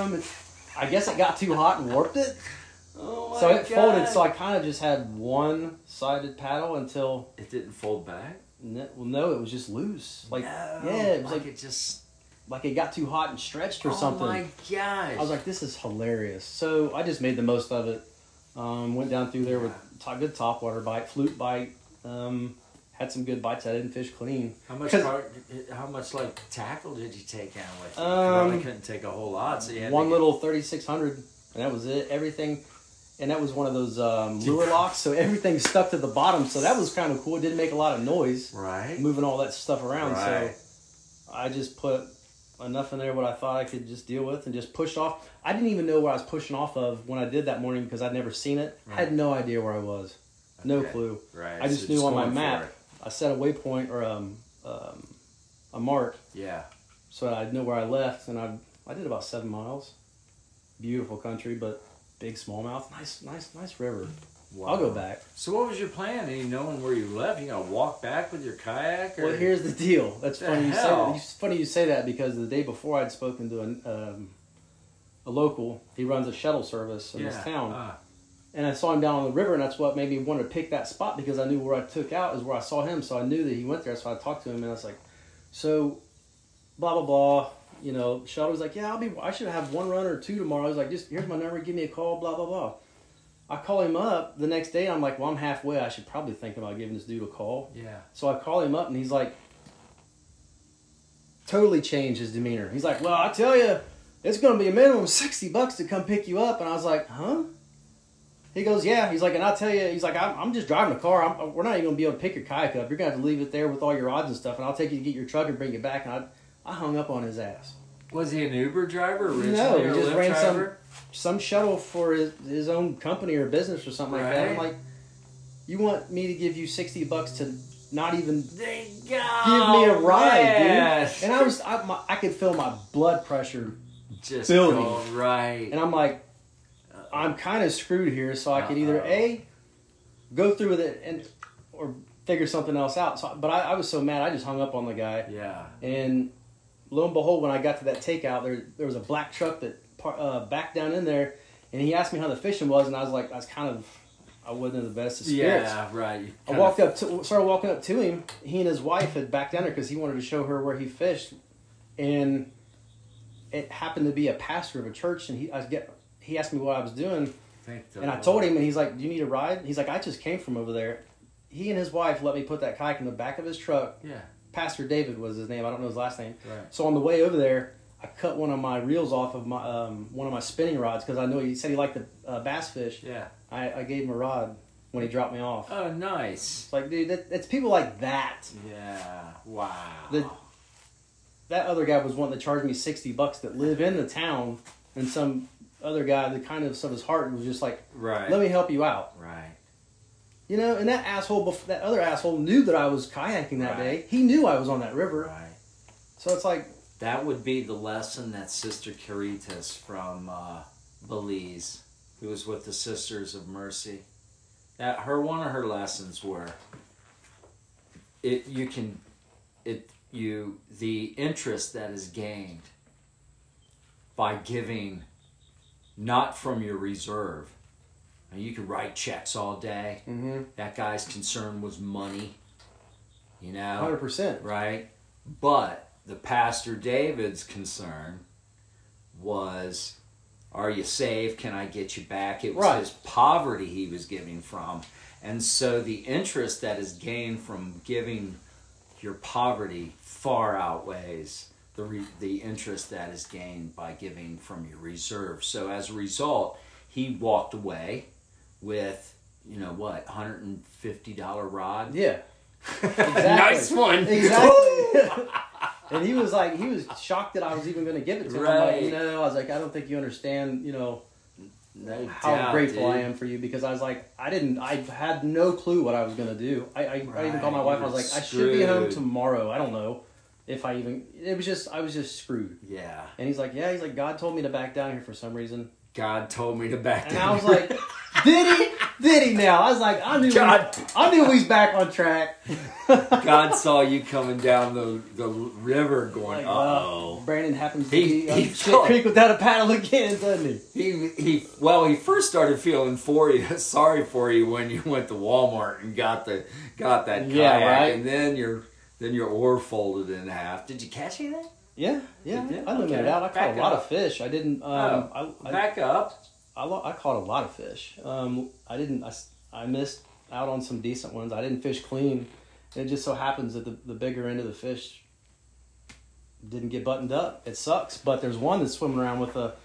I guess it got too hot and warped it. Oh my So it God. folded. So I kind of just had one-sided paddle until. It didn't fold back. Well, no, it was just loose. Like No, yeah, it was like it just. like it got too hot and stretched or something. Oh my gosh! I was like, this is hilarious. So I just made the most of it. Went down through there with good topwater bite, flute bite. Had some good bites. I didn't fish clean. how much? 'Cause- How much like tackle did you take down with you? Um, You probably couldn't take a whole lot. So you had One to little 3600, and that was it. Everything, and that was one of those lure locks, so everything stuck to the bottom. So that was kind of cool. It didn't make a lot of noise, right. moving all that stuff around. Right. So I just put enough in there what I thought I could just deal with, and just pushed off. I didn't even know where I was pushing off of when I did that morning because I'd never seen it. I had no idea where I was, no Okay. clue. Right. I just So knew on my going for map. it. I set a waypoint or a mark Yeah. so I know where I left, and I did about 7 miles. Beautiful country, but big smallmouth, nice river. Wow. I'll go back. So what was your plan? Any knowing where you left? You gonna walk back with your kayak? Or? Well, here's the deal. That's The funny you say hell? that. It's funny you say that because the day before I'd spoken to a local. He runs a shuttle service in this town. And I saw him down on the river, and that's what made me want to pick that spot because I knew where I took out is where I saw him. So I knew that he went there. So I talked to him, and I was like, so blah, blah, blah. You know, Shuttle was like, yeah, I should have 1 run or 2 tomorrow. I was like, just here's my number. Give me a call, blah, blah, blah. I call him up the next day. I'm like, well, I'm halfway. I should probably think about giving this dude a call. Yeah. So I call him up, and he's like, totally changed his demeanor. He's like, well, I tell you, it's going to be a minimum of $60 to come pick you up. And I was like, huh? He goes, yeah. He's like, and I'll tell you, he's like, I'm just driving a car. We're not even going to be able to pick your kayak up. You're going to have to leave it there with all your rods and stuff, and I'll take you to get your truck and bring it back. And I hung up on his ass. Was he an Uber driver originally? No, he or a just Lyft ran driver? some shuttle for his own company or business or something like that. I'm Right. like, you want me to give you $60 to not even They give me a ride, man. dude? And I could feel my blood pressure, Just building. going right. and I'm like, I'm kind of screwed here. So I could either go through with it or figure something else out. So, but I was so mad, I just hung up on the guy. Yeah. And lo and behold, when I got to that takeout, there was a black truck that backed down in there, and he asked me how the fishing was, and I was like, I wasn't in the best of spirits. Yeah, right. You Started walking up to him. He and his wife had backed down there because he wanted to show her where he fished, and it happened to be a pastor of a church, and he asked me what I was doing, and I told him, and he's like, "Do you need a ride?" He's like, "I just came from over there." He and his wife let me put that kayak in the back of his truck. Yeah. Pastor David was his name. I don't know his last name. Right. So on the way over there, I cut one of my reels off of my one of my spinning rods because I know he said he liked the bass fish. Yeah. I gave him a rod when he dropped me off. Oh, nice. It's like, dude, it's people like that. Yeah. Wow. That other guy was wanting to charge me $60 that live in the town, and some other guy, the kind of his heart was just like, Right. let me help you out. Right. You know, and that other asshole knew that I was kayaking that Right. day. He knew I was on that river. Right. So it's like, That would be the lesson that Sister Caritas from Belize, who was with the Sisters of Mercy, one of her lessons were the interest that is gained by giving not from your reserve. Now, you could write checks all day. Mm-hmm. That guy's concern was money, you know? 100%. Right? But the Pastor David's concern was, are you safe? Can I get you back? It was Right. his poverty he was giving from. And so the interest that is gained from giving your poverty far outweighs the interest that is gained by giving from your reserve. So as a result, he walked away with, you know what, $150 rod? Yeah. Exactly. Nice one. Exactly. And he was shocked that I was even going to give it to him. I'm like, Right. I was like, I don't think you understand, No how doubt, grateful dude. I am for you, because I was like, I had no clue what I was going to do. I even called my wife. I was like, I should be home Screwed. tomorrow. I don't know if I was just screwed. Yeah. And he's like, God told me to back down here for some reason. God told me to back And down. I was like, did he now? I was like, I knew he's back on track. God saw you coming down the river going, Like, uh-oh. Brandon happens to He be on Shit felt- Creek without a paddle again, doesn't he? He first started feeling sorry for you when you went to Walmart and got that kayak, Yeah, right. and then your oar folded in half. Did you catch anything? Yeah. You did? I limited Okay. out. I caught Back a lot up. of fish. I didn't. Back up. I caught a lot of fish. I missed out on some decent ones. I didn't fish clean. It just so happens that the bigger end of the fish didn't get buttoned up. It sucks. But there's one that's swimming around with a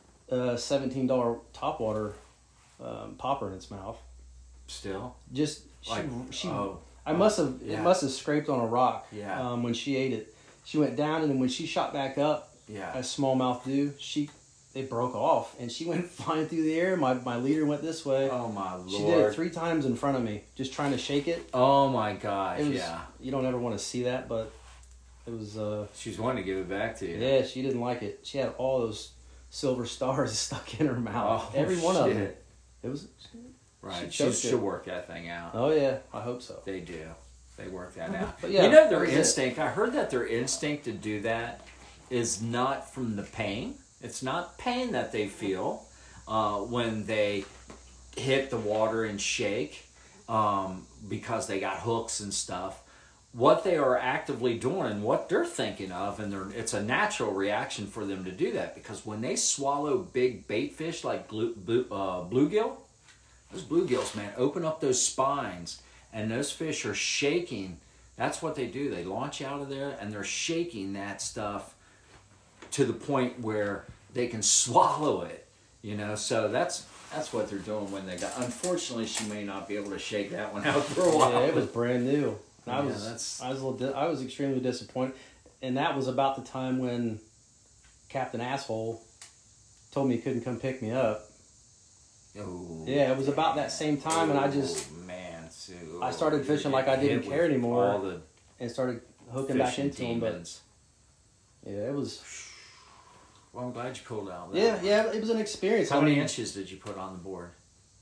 $17 topwater popper in its mouth. Still. Just Like, she. oh, It must have yeah. scraped on a rock. Yeah. When she ate it, she went down, and then when she shot back up, Yeah. as smallmouth do, they broke off, and she went flying through the air. My leader went this way. Oh my Lord. She did it 3 times in front of me, just trying to shake it. Oh my gosh. It was, Yeah. You don't ever want to see that, but it was. She's wanting to give it back to you. Yeah, she didn't like it. She had all those silver stars stuck in her mouth. Oh, Every one of them. shit. It was. Right. She choked She'll it. work that thing out. Oh yeah, I hope so. They do. They work that out. But yeah, you know that their was it. instinct. I heard that their instinct to do that is not from the pain. It's not pain that they feel when they hit the water and shake because they got hooks and stuff. What they are actively doing and what they're thinking of, and it's a natural reaction for them to do that, because when they swallow big bait fish like bluegill, those bluegills, man, open up those spines, and those fish are shaking. That's what they do. They launch out of there, and they're shaking that stuff to the point where they can swallow it. So that's what they're doing when they got. Unfortunately, she may not be able to shake that one out for a while. Yeah, it was brand new. And I Yeah, I was extremely disappointed, and that was about the time when Captain Asshole told me he couldn't come pick me up. Oh, Yeah, it was about that same time, and I started fishing like I didn't care anymore. All the and started hooking back fishing into them. But demons. yeah, it was. Well, I'm glad you pulled out. Yeah, it was an experience. How many inches did you put on the board?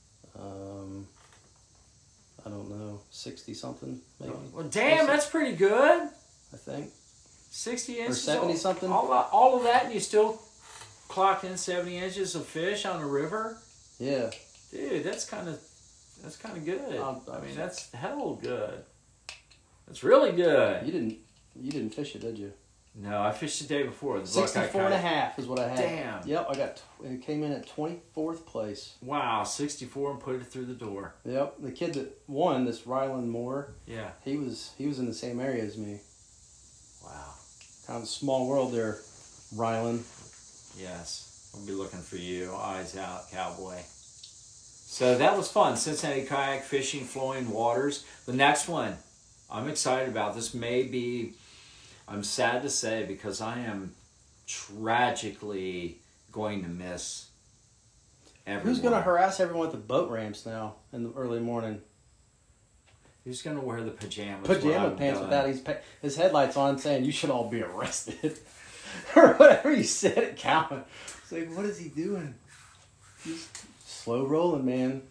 I don't know, 60 something maybe. Well, damn, that's pretty good. I think 60 or inches. 70 something. All of that, and you still clock in 70 inches of fish on a river? Yeah, Dude, that's kind of good. I mean, that's hell good. That's really good. you didn't fish it, did you? No, I fished the day before. The buck I 64 and a half is what I had. Damn. Yep, it came in at 24th place. Wow, 64 and put it through the door. Yep, the kid that won, this Ryland Moore, Yeah. he was in the same area as me. Wow. Kind of a small world there, Ryland. Yes. I'll be looking for you. Eyes out, cowboy. So that was fun. Cincinnati kayak fishing, flowing waters. The next one, I'm excited about. This may be, I'm sad to say, because I am tragically going to miss everyone. Who's going to harass everyone at the boat ramps now in the early morning? Who's going to wear the pajamas? Pajama pants without his headlights on, saying you should all be arrested. Or whatever he said at Calvin. It's like, what is he doing? He's slow rolling, man.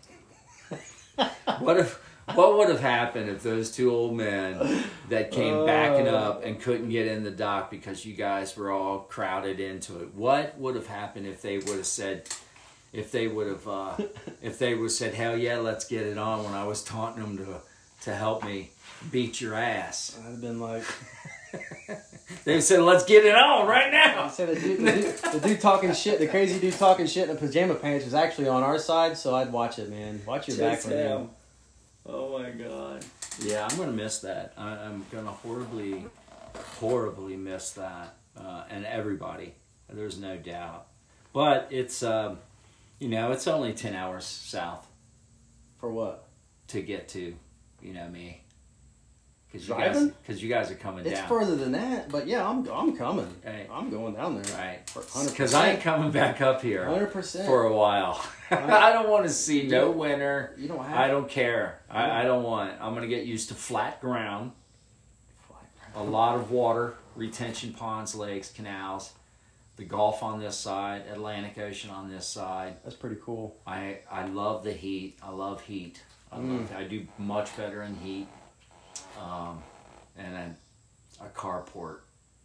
What would have happened if those two old men that came backing up and couldn't get in the dock because you guys were all crowded into it? What would have happened if they would have said, if they would have said, hell yeah, let's get it on when I was taunting them to help me beat your ass. I'd have been like... They said, let's get it on right now. I said the dude talking shit, the crazy dude talking shit in pajama pants was actually on our side, so I'd watch it, man. Watch your back on him. Oh my God. Yeah, I'm going to miss that. I'm going to horribly, horribly miss that. And everybody. There's no doubt. But it's, it's only 10 hours south. For what? To get to, me. Driving? Because you guys are coming down. It's further than that, but yeah, I'm coming. Right. I'm going down there. Right. 100%. Because I ain't coming back up here 100% for a while. I don't want to see no winter. You don't have I don't care. I don't want. I'm going to get used to flat ground. A lot of water, retention ponds, lakes, canals. The Gulf on this side, Atlantic Ocean on this side. That's pretty cool. I love the heat. I love heat. I do much better in heat. And then a carport.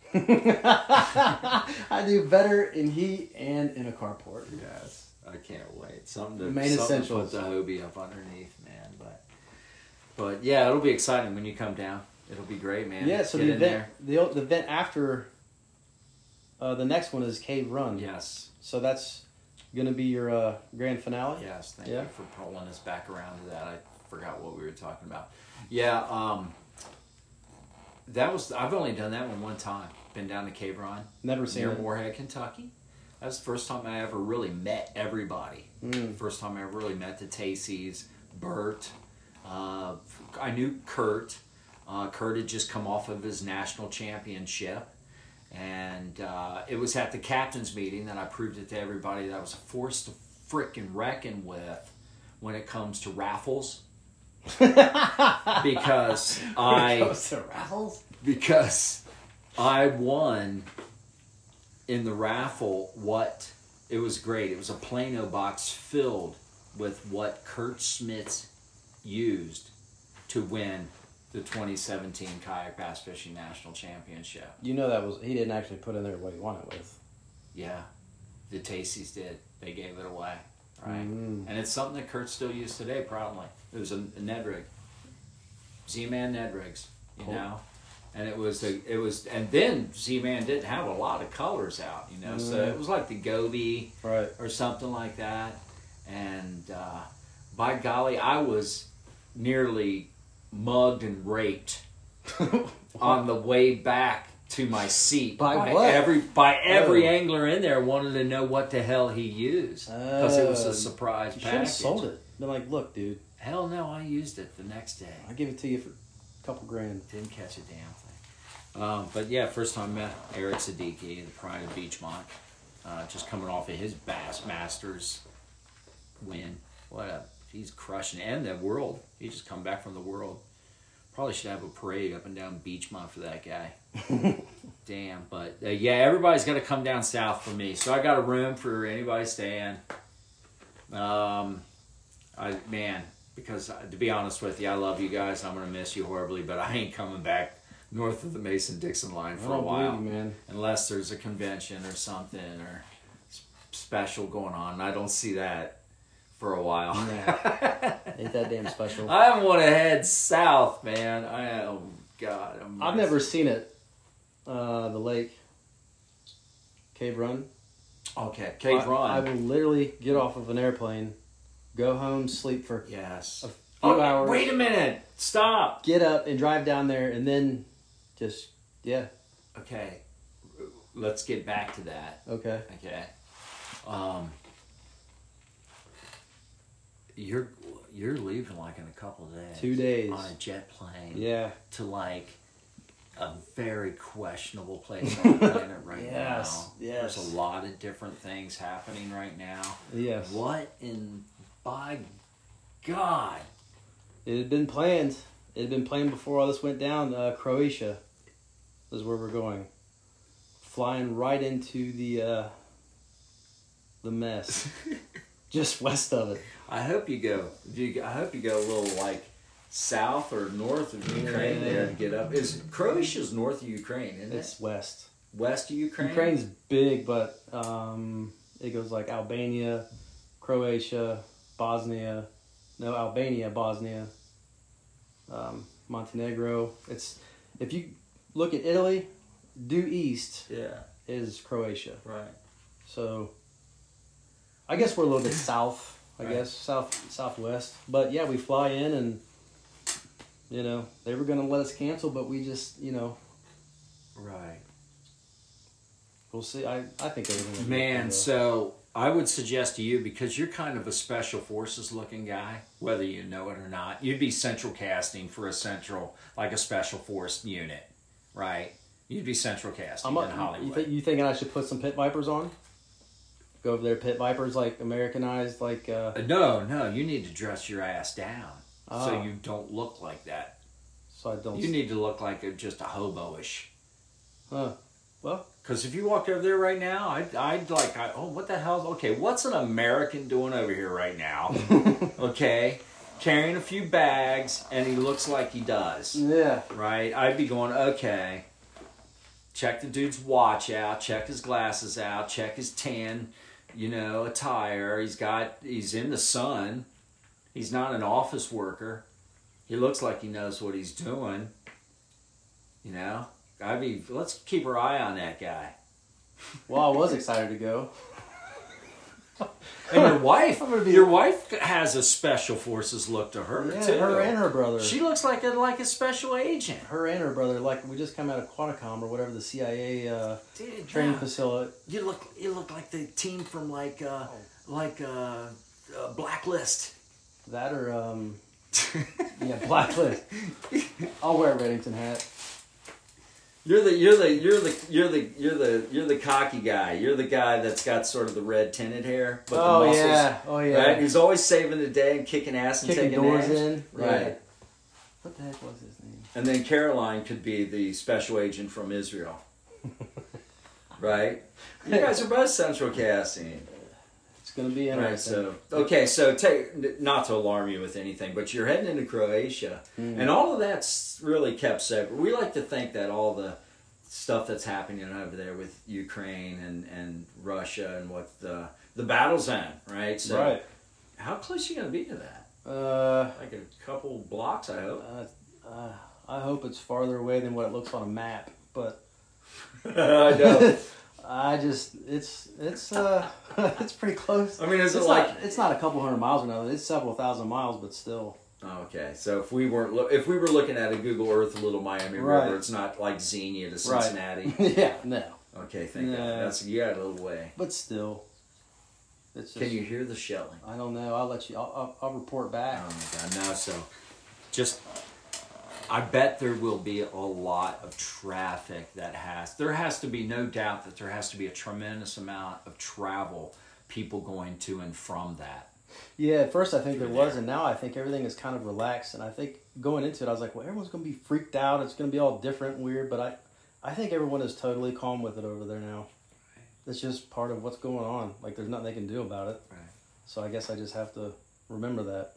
I do better in heat and in a carport. Yes, I can't wait. Something to essentials. Put the Hobie up underneath, man. But yeah, it'll be exciting when you come down. It'll be great, man. Yeah. So the event after the next one is Cave Run. Yes. So that's gonna be your grand finale. Yes. Thank you for pulling us back around to that. I forgot what we were talking about. Yeah. I've only done that one time. Been down to Cave Run. Never seen it. Near Moorhead, Kentucky. That was the first time I ever really met everybody. First time I ever really met the Tacy's, Bert. I knew Kurt. Kurt had just come off of his national championship. And it was at the captain's meeting that I proved it to everybody that I was a force to frickin' reckon with when it comes to raffles. Because I won in the raffle it was great. It was a Plano box filled with what Kurt Smits used to win the 2017 Kayak Bass Fishing National Championship. You know he didn't actually put in there what he won it with. Yeah, the Tacy's did. They gave it away. Right, and it's something that Kurt still uses today, proudly. It was a Ned rig, Z-Man Ned rigs, you know, and and then Z-Man didn't have a lot of colors out, so it was like the Goby, right, or something like that, and by golly, I was nearly mugged and raped on the way back to my seat by every angler in there wanted to know what the hell he used because it was a surprise package. You should have sold it. Been like, look, dude. Hell no, I used it the next day. I give it to you for a couple grand. Didn't catch a damn thing. But yeah, first time I met Eric Siddiqui, the pride of Beachmont, just coming off of his Bass Masters win. He's crushing it. And the world. He just come back from the world. Probably should have a parade up and down Beachmont for that guy. Damn, but yeah, everybody's got to come down south for me. So I got a room for anybody staying. Because to be honest with you, I love you guys. I'm gonna miss you horribly, but I ain't coming back north of the Mason-Dixon line for a while, man. Unless there's a convention or something or special going on. I don't see that for a while. Yeah. Ain't that damn special. I want to head south, man. Oh God, I've never seen it. The lake, Cave Run. Okay, Cave Run. I will literally get off of an airplane, go home, sleep for a few hours. Wait a minute! Stop! Get up and drive down there, and then just Okay, let's get back to that. Okay. You're leaving like in a couple of days. 2 days on a jet plane. Yeah. To like a very questionable place on the planet right now. Yes. There's a lot of different things happening right now. Yes. What in by God? It had been planned. It had been planned before all this went down. Croatia is where we're going. Flying right into the mess. Just west of it. I hope you go. I hope you go a little like south or north of Ukraine there to get up. Is Croatia's north of Ukraine, isn't it? It's west. West of Ukraine? Ukraine's big, but it goes like Albania, Croatia, Albania, Bosnia, Montenegro. It's, if you look at Italy, due east is Croatia. Right. So I guess we're a little bit south. Southwest. But yeah, we fly in and they were gonna let us cancel, but we just Right. we'll see. I think everything will be Man, okay, though. so I would suggest to you, because you're kind of a special forces looking guy, whether you know it or not, you'd be central casting for a special force unit, right? You'd be central casting in Hollywood. You thinking I should put some Pit Vipers on? Go over there, Pit Vipers, like Americanized, like. No, you need to dress your ass down so Oh. you don't look like that. So I don't. You need to look like just a hobo-ish. Huh. Well. Because if you walked over there right now, I'd like, what the hell? Okay, what's an American doing over here right now? Okay, carrying a few bags, and he looks like he does. Yeah. Right? I'd be going, okay, check the dude's watch out, check his glasses out, check his tan, attire. He's in the sun. He's not an office worker. He looks like he knows what he's doing. Let's keep our eye on that guy. Well, I was excited to go. And your wife has a special forces look to her too. Her and her brother. She looks like a special agent. Her and her brother, like we just come out of Quanticom or whatever, the CIA Dude, training yeah. facility. You look like the team from Blacklist. That or Blacklist. I'll wear a Reddington hat. You're the cocky guy. You're the guy that's got sort of the red tinted hair, but the muscles. Oh yeah. Right? He's always saving the day and kicking ass and Kicking taking doors names. in. Right. Yeah. What the heck was his name? And then Caroline could be the special agent from Israel. Right? You guys are both central casting. It's gonna be Right, interesting. so not to alarm you with anything, but you're heading into Croatia, and all of that's really kept separate. We like to think that all the stuff that's happening over there with Ukraine and Russia and what the battle's in, right? So right. How close are you going to be to that? Like a couple blocks, I hope. I hope it's farther away than what it looks on a map, but I know. it's it's pretty close. I mean, it's not a couple hundred miles or nothing. It's several thousand miles, but still. Okay, so if we were looking at a Google Earth Little Miami Right. River, it's not like Xenia to Cincinnati. Yeah, no. Okay, thank God. You got a little way. But still, it's just, Can you hear the shelling? I don't know. I'll let you. I'll report back. Oh my God, no. So, I bet there will be a lot of traffic there has to be no doubt that there has to be a tremendous amount of travel, people going to and from that. Yeah, at first I think there was, and now I think everything is kind of relaxed. And I think going into it, I was like, well, everyone's going to be freaked out. It's going to be all different and weird. But I think everyone is totally calm with it over there now. It's just part of what's going on. Like, there's nothing they can do about it. Right. So I guess I just have to remember that.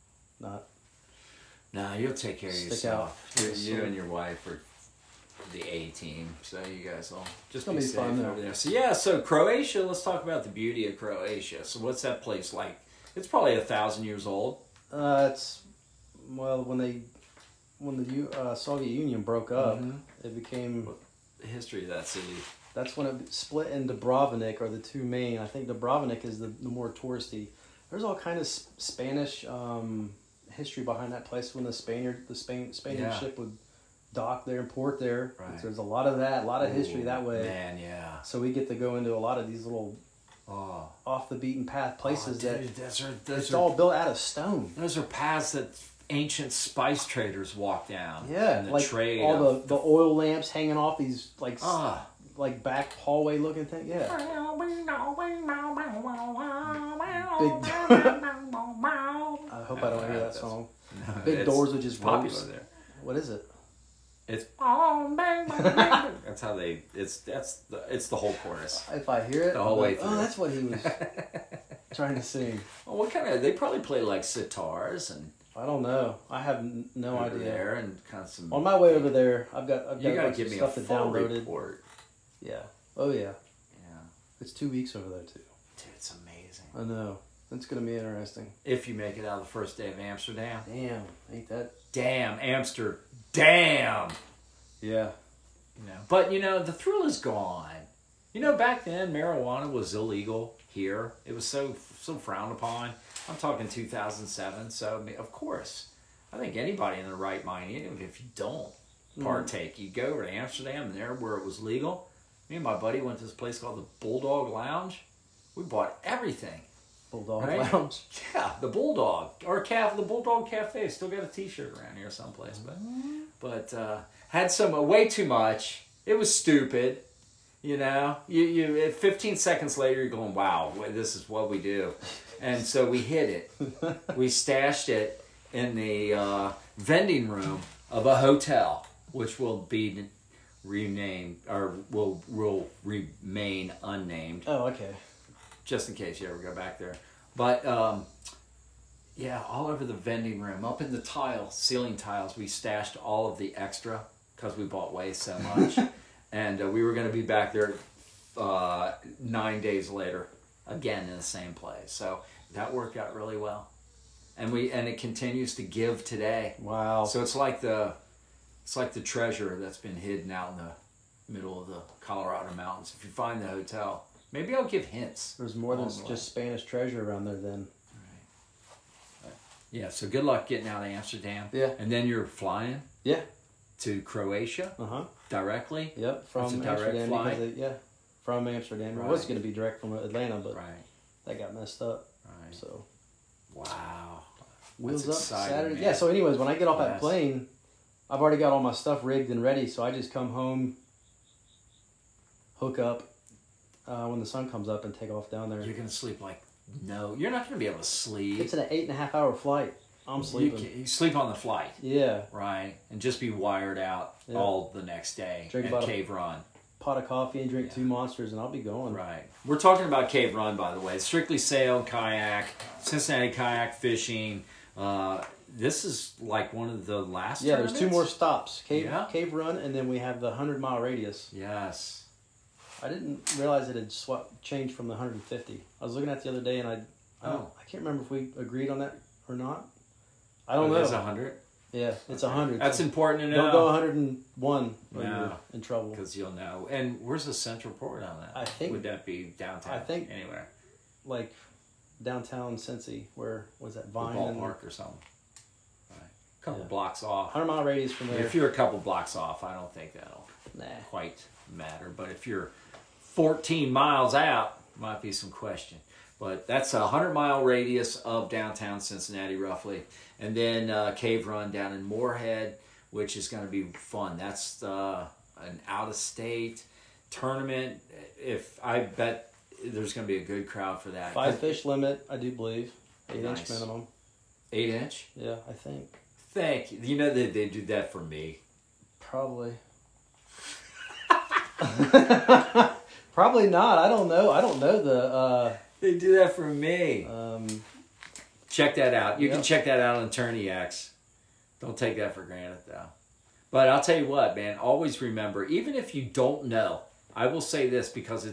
No, you'll take care of Stick yourself. out. You and your wife are the A team, so you guys will just gonna be be safe fun, over though. there. So Croatia. Let's talk about the beauty of Croatia. So what's that place like? It's probably 1,000 years old. It's when the Soviet Union broke up, it became. The history of that city. That's when it split into Dubrovnik, or the two main. I think Dubrovnik is the more touristy. There's all kind of Spanish history behind that place when the Spaniard ship would dock there and port there. Right. There's a lot of that, a lot of history that way. Man, yeah. So we get to go into a lot of these little off the beaten path places it's all built out of stone. Those are paths that ancient spice traders walked down. Yeah, in the like trade all the oil lamps hanging off these like back hallway looking thing. Yeah. I hope I don't hear that song. No, Big doors with just popular ropes. there. What is it? It's that's how they. It's the whole chorus. If I hear it, The whole way oh, through. that's what he was trying to sing. Well, what kind of? They probably play like sitars and I don't know. I have no over idea. there and kind of some. On my way over there, I've got you a gotta bunch give of me a stuff to full downloaded. report. Yeah. Oh yeah. Yeah, It's 2 weeks over there too. dude, it's amazing. I know. That's gonna be interesting. if you make it out the first day of Amsterdam. Damn, ain't that? Damn, Amsterdam. Yeah. You know, but the thrill is gone. Back then marijuana was illegal here. It was so frowned upon. I'm talking 2007. So I mean, of course, I think anybody in their right mind, even if you don't partake, you go over to Amsterdam and there where it was legal. Me and my buddy went to this place called the Bulldog Lounge. We bought everything. Bulldog Right? Lounge. Yeah, the Bulldog the Bulldog Cafe. Still got a T-shirt around here someplace, but had some way too much. It was stupid. You 15 seconds later, you're going, wow, this is what we do. And so we hid it. We stashed it in the vending room of a hotel, which will be renamed, or will remain unnamed, Oh, okay. just in case you ever go back there. But, yeah, all over the vending room, up in the ceiling tiles, we stashed all of the extra because we bought way so much. And we were going to be back there 9 days later, again in the same place. So that worked out really well, and it continues to give today. Wow. So it's like the treasure that's been hidden out in the middle of the Colorado mountains. If you find the hotel, maybe I'll give hints. There's more than along the way. just Spanish treasure around there then. Yeah. So good luck getting out of Amsterdam. Yeah. And then you're flying Yeah. to Croatia directly. Yep. From That's a direct Amsterdam. flight? From Amsterdam. Right. It was going to be direct from Atlanta, but Right. that got messed up. Right. So Wow. wheels That's up exciting, Saturday. man. Yeah. So anyways, when I get off that Yes. plane, I've already got all my stuff rigged and ready. So I just come home, hook up when the sun comes up, and take off down there. You're gonna sleep you're not gonna be able to sleep. It's an 8.5 hour flight. I'm sleeping. You sleep on the flight, Yeah. right? And just be wired out Yeah. all the next day Drink at about a- Cave Run. Pot of coffee and drink 2 Monsters, and I'll be going. Right. We're talking about Cave Run, by the way. Strictly sail, kayak, Cincinnati kayak fishing. This is like one of the last. Yeah, there's 2 more tournaments? stops. Yeah. Cave Run, and then we have the 100-mile radius. Yes. I didn't realize it had changed from the 150. I was looking at it the other day, and I can't remember if we agreed on that or not. I don't know. It's 100. Yeah, it's 100. That's so important to know. don't go 101 or No. you're in trouble. Because you'll know. And where's the central port on that? I think- Would that be downtown? I think- anywhere. Like downtown Cincy, where was that The Vine? and ballpark or something. Right. A couple Yeah. blocks off. 100-mile radius from there. If you're a couple blocks off, I don't think that'll Nah. quite matter. But if you're 14 miles out, might be some question. But that's a 100-mile radius of downtown Cincinnati, roughly. And then Cave Run down in Moorhead, which is going to be fun. That's an out-of-state tournament. I bet there's going to be a good crowd for that. 5 fish limit, I do believe. 8-inch Nice. minimum. 8-inch? Yeah, I think. Thank you. You know that they do that for me. Probably. Probably not. I don't know. I don't know the. They do that for me. Check that out. You can Yep. check that out on Tourney X. Don't take that for granted, though. But I'll tell you what, man. Always remember, even if you don't know, I will say this because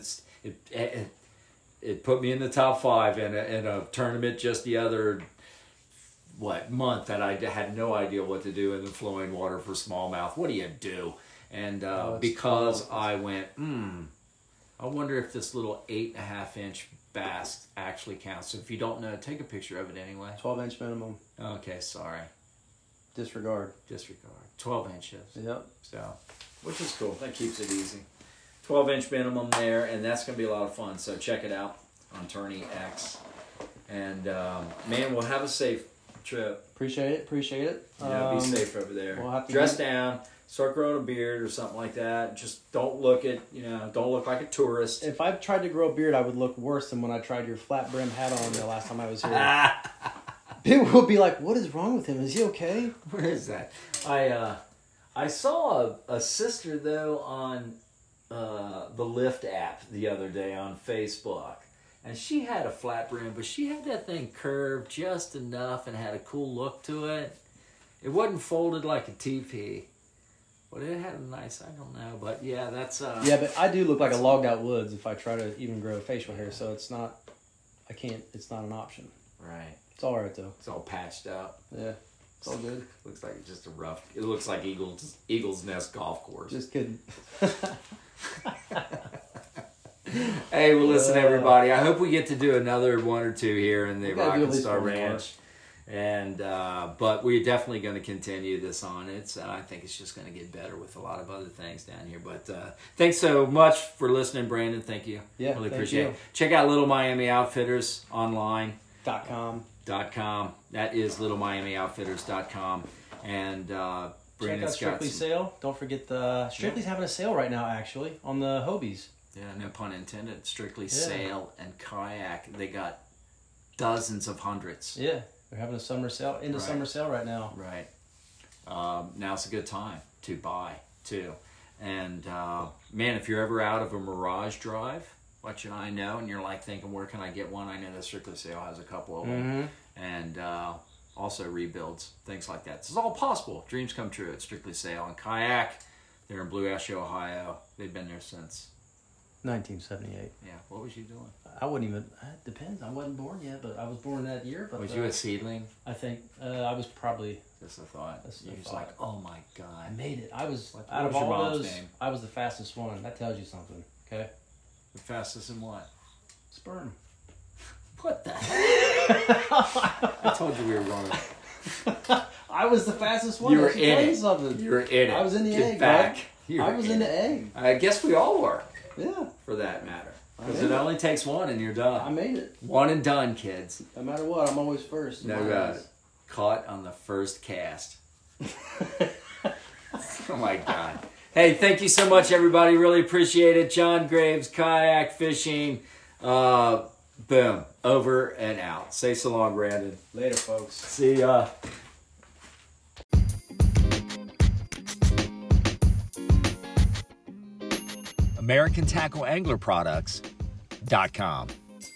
it put me in the top 5 in a tournament just the other month that I had no idea what to do in the flowing water for smallmouth. What do you do? And because cool. I went, I wonder if this little 8.5-inch bass actually counts. So if you don't know, take a picture of it anyway. 12-inch minimum. Okay, sorry. Disregard. Disregard. 12 inches. Yep. So, which is cool. That keeps it easy. 12-inch minimum there, and that's going to be a lot of fun. So check it out on Tourney X. And, man, we'll have a safe trip. Appreciate it. Appreciate it. Yeah, be safe over there. We'll have to Dress down. Start growing a beard or something like that. Just don't look like a tourist. If I tried to grow a beard, I would look worse than when I tried your flat brim hat on the last time I was here. People would be like, "What is wrong with him? Is he okay?" Where is that? I saw a sister though on the Lyft app the other day on Facebook, and she had a flat brim, but she had that thing curved just enough and had a cool look to it. It wasn't folded like a teepee, but it had a nice. I don't know, but yeah, that's Yeah, but I do look like a logged out woods if I try to even grow facial hair. So it's not. I can't. It's not an option. Right. It's all right though. It's all patched up. Yeah, it's all good. Looks like just a rough. It looks like Eagles Nest golf course. Just kidding. Hey, well, listen, everybody. I hope we get to do another one or two here in the We gotta do at Rockin' least Star one more. Ranch, and but we're definitely going to continue this on. I think it's just going to get better with a lot of other things down here. But thanks so much for listening, Brandon. Thank you. Yeah, really thank appreciate you. it. Check out Little Miami Outfitters online. .com. That is littlemiamioutfitters.com, and Check out Brandon's got Strictly some, Sale. Don't forget the Strictly's having a sale right now, actually, on the Hobies. yeah, no pun intended. Strictly Sail and Kayak. They got dozens of hundreds. Yeah, they're having a summer sale, Right. summer sale right now. Right. Now's a good time to buy too, and man, if you're ever out of a Mirage drive, let you I know, and you're like thinking, where can I get one? I know that Strictly Sale has a couple of them, and also rebuilds, things like that. It's all possible. Dreams come true at Strictly Sale and Kayak. They're in Blue Ash, Ohio. They've been there since. 1978. Yeah. What was you doing? I wouldn't even. It depends. I wasn't born yet, but I was born that year. But Was you a seedling? I think I was probably. Just a thought. Just a You was thought. like, oh my I god. made it. I was What out of was your all mom's those. name? I was the fastest one. That tells you something. Okay. The fastest in what? Sperm. What the heck? I told you we were running. I was the fastest one. You were That should in tell you it. something. You were in it. I was in the Get egg, back. bud. You I were was in the egg. I guess we all were, Yeah. for that matter. I Because made it it. only takes one and you're I done. made it. One and done, kids. No matter what, I'm always first. in No my doubt. eyes. Caught on the first cast. Oh my God. Hey, thank you so much, everybody. Really appreciate it. John Graves, Kayak Fishing. Boom. Over and out. Say so long, Brandon. Later, folks. See ya. AmericanTackleAnglerProducts.com.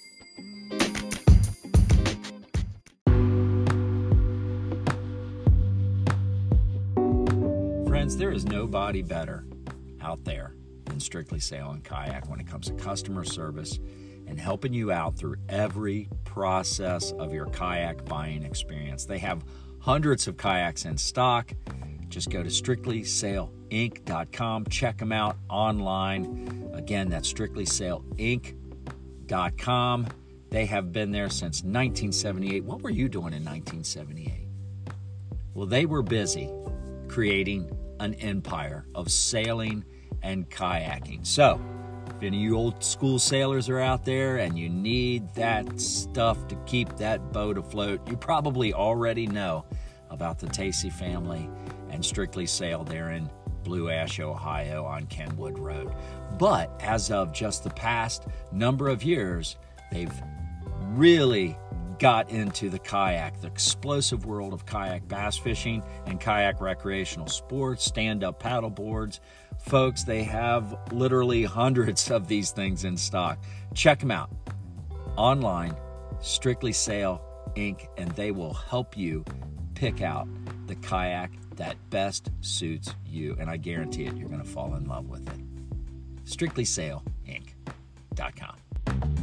Friends, there is nobody better out there than Strictly Sail and Kayak when it comes to customer service and helping you out through every process of your kayak buying experience. They have hundreds of kayaks in stock. Just go to strictlysailinc.com. Check them out online. Again, that's strictlysailinc.com. They have been there since 1978. What were you doing in 1978? Well, they were busy creating an empire of sailing and kayaking. So, if any of you old school sailors are out there and you need that stuff to keep that boat afloat, you probably already know about the Tacey family and Strictly Sail there in Blue Ash, Ohio on Kenwood Road. But as of just the past number of years, they've really got into the kayak, the explosive world of kayak bass fishing and kayak recreational sports, stand-up paddle boards. Folks, they have literally hundreds of these things in stock. Check them out online, Strictly Sail Inc., and they will help you pick out the kayak that best suits you. And I guarantee it, you're going to fall in love with it. StrictlySailInc.com.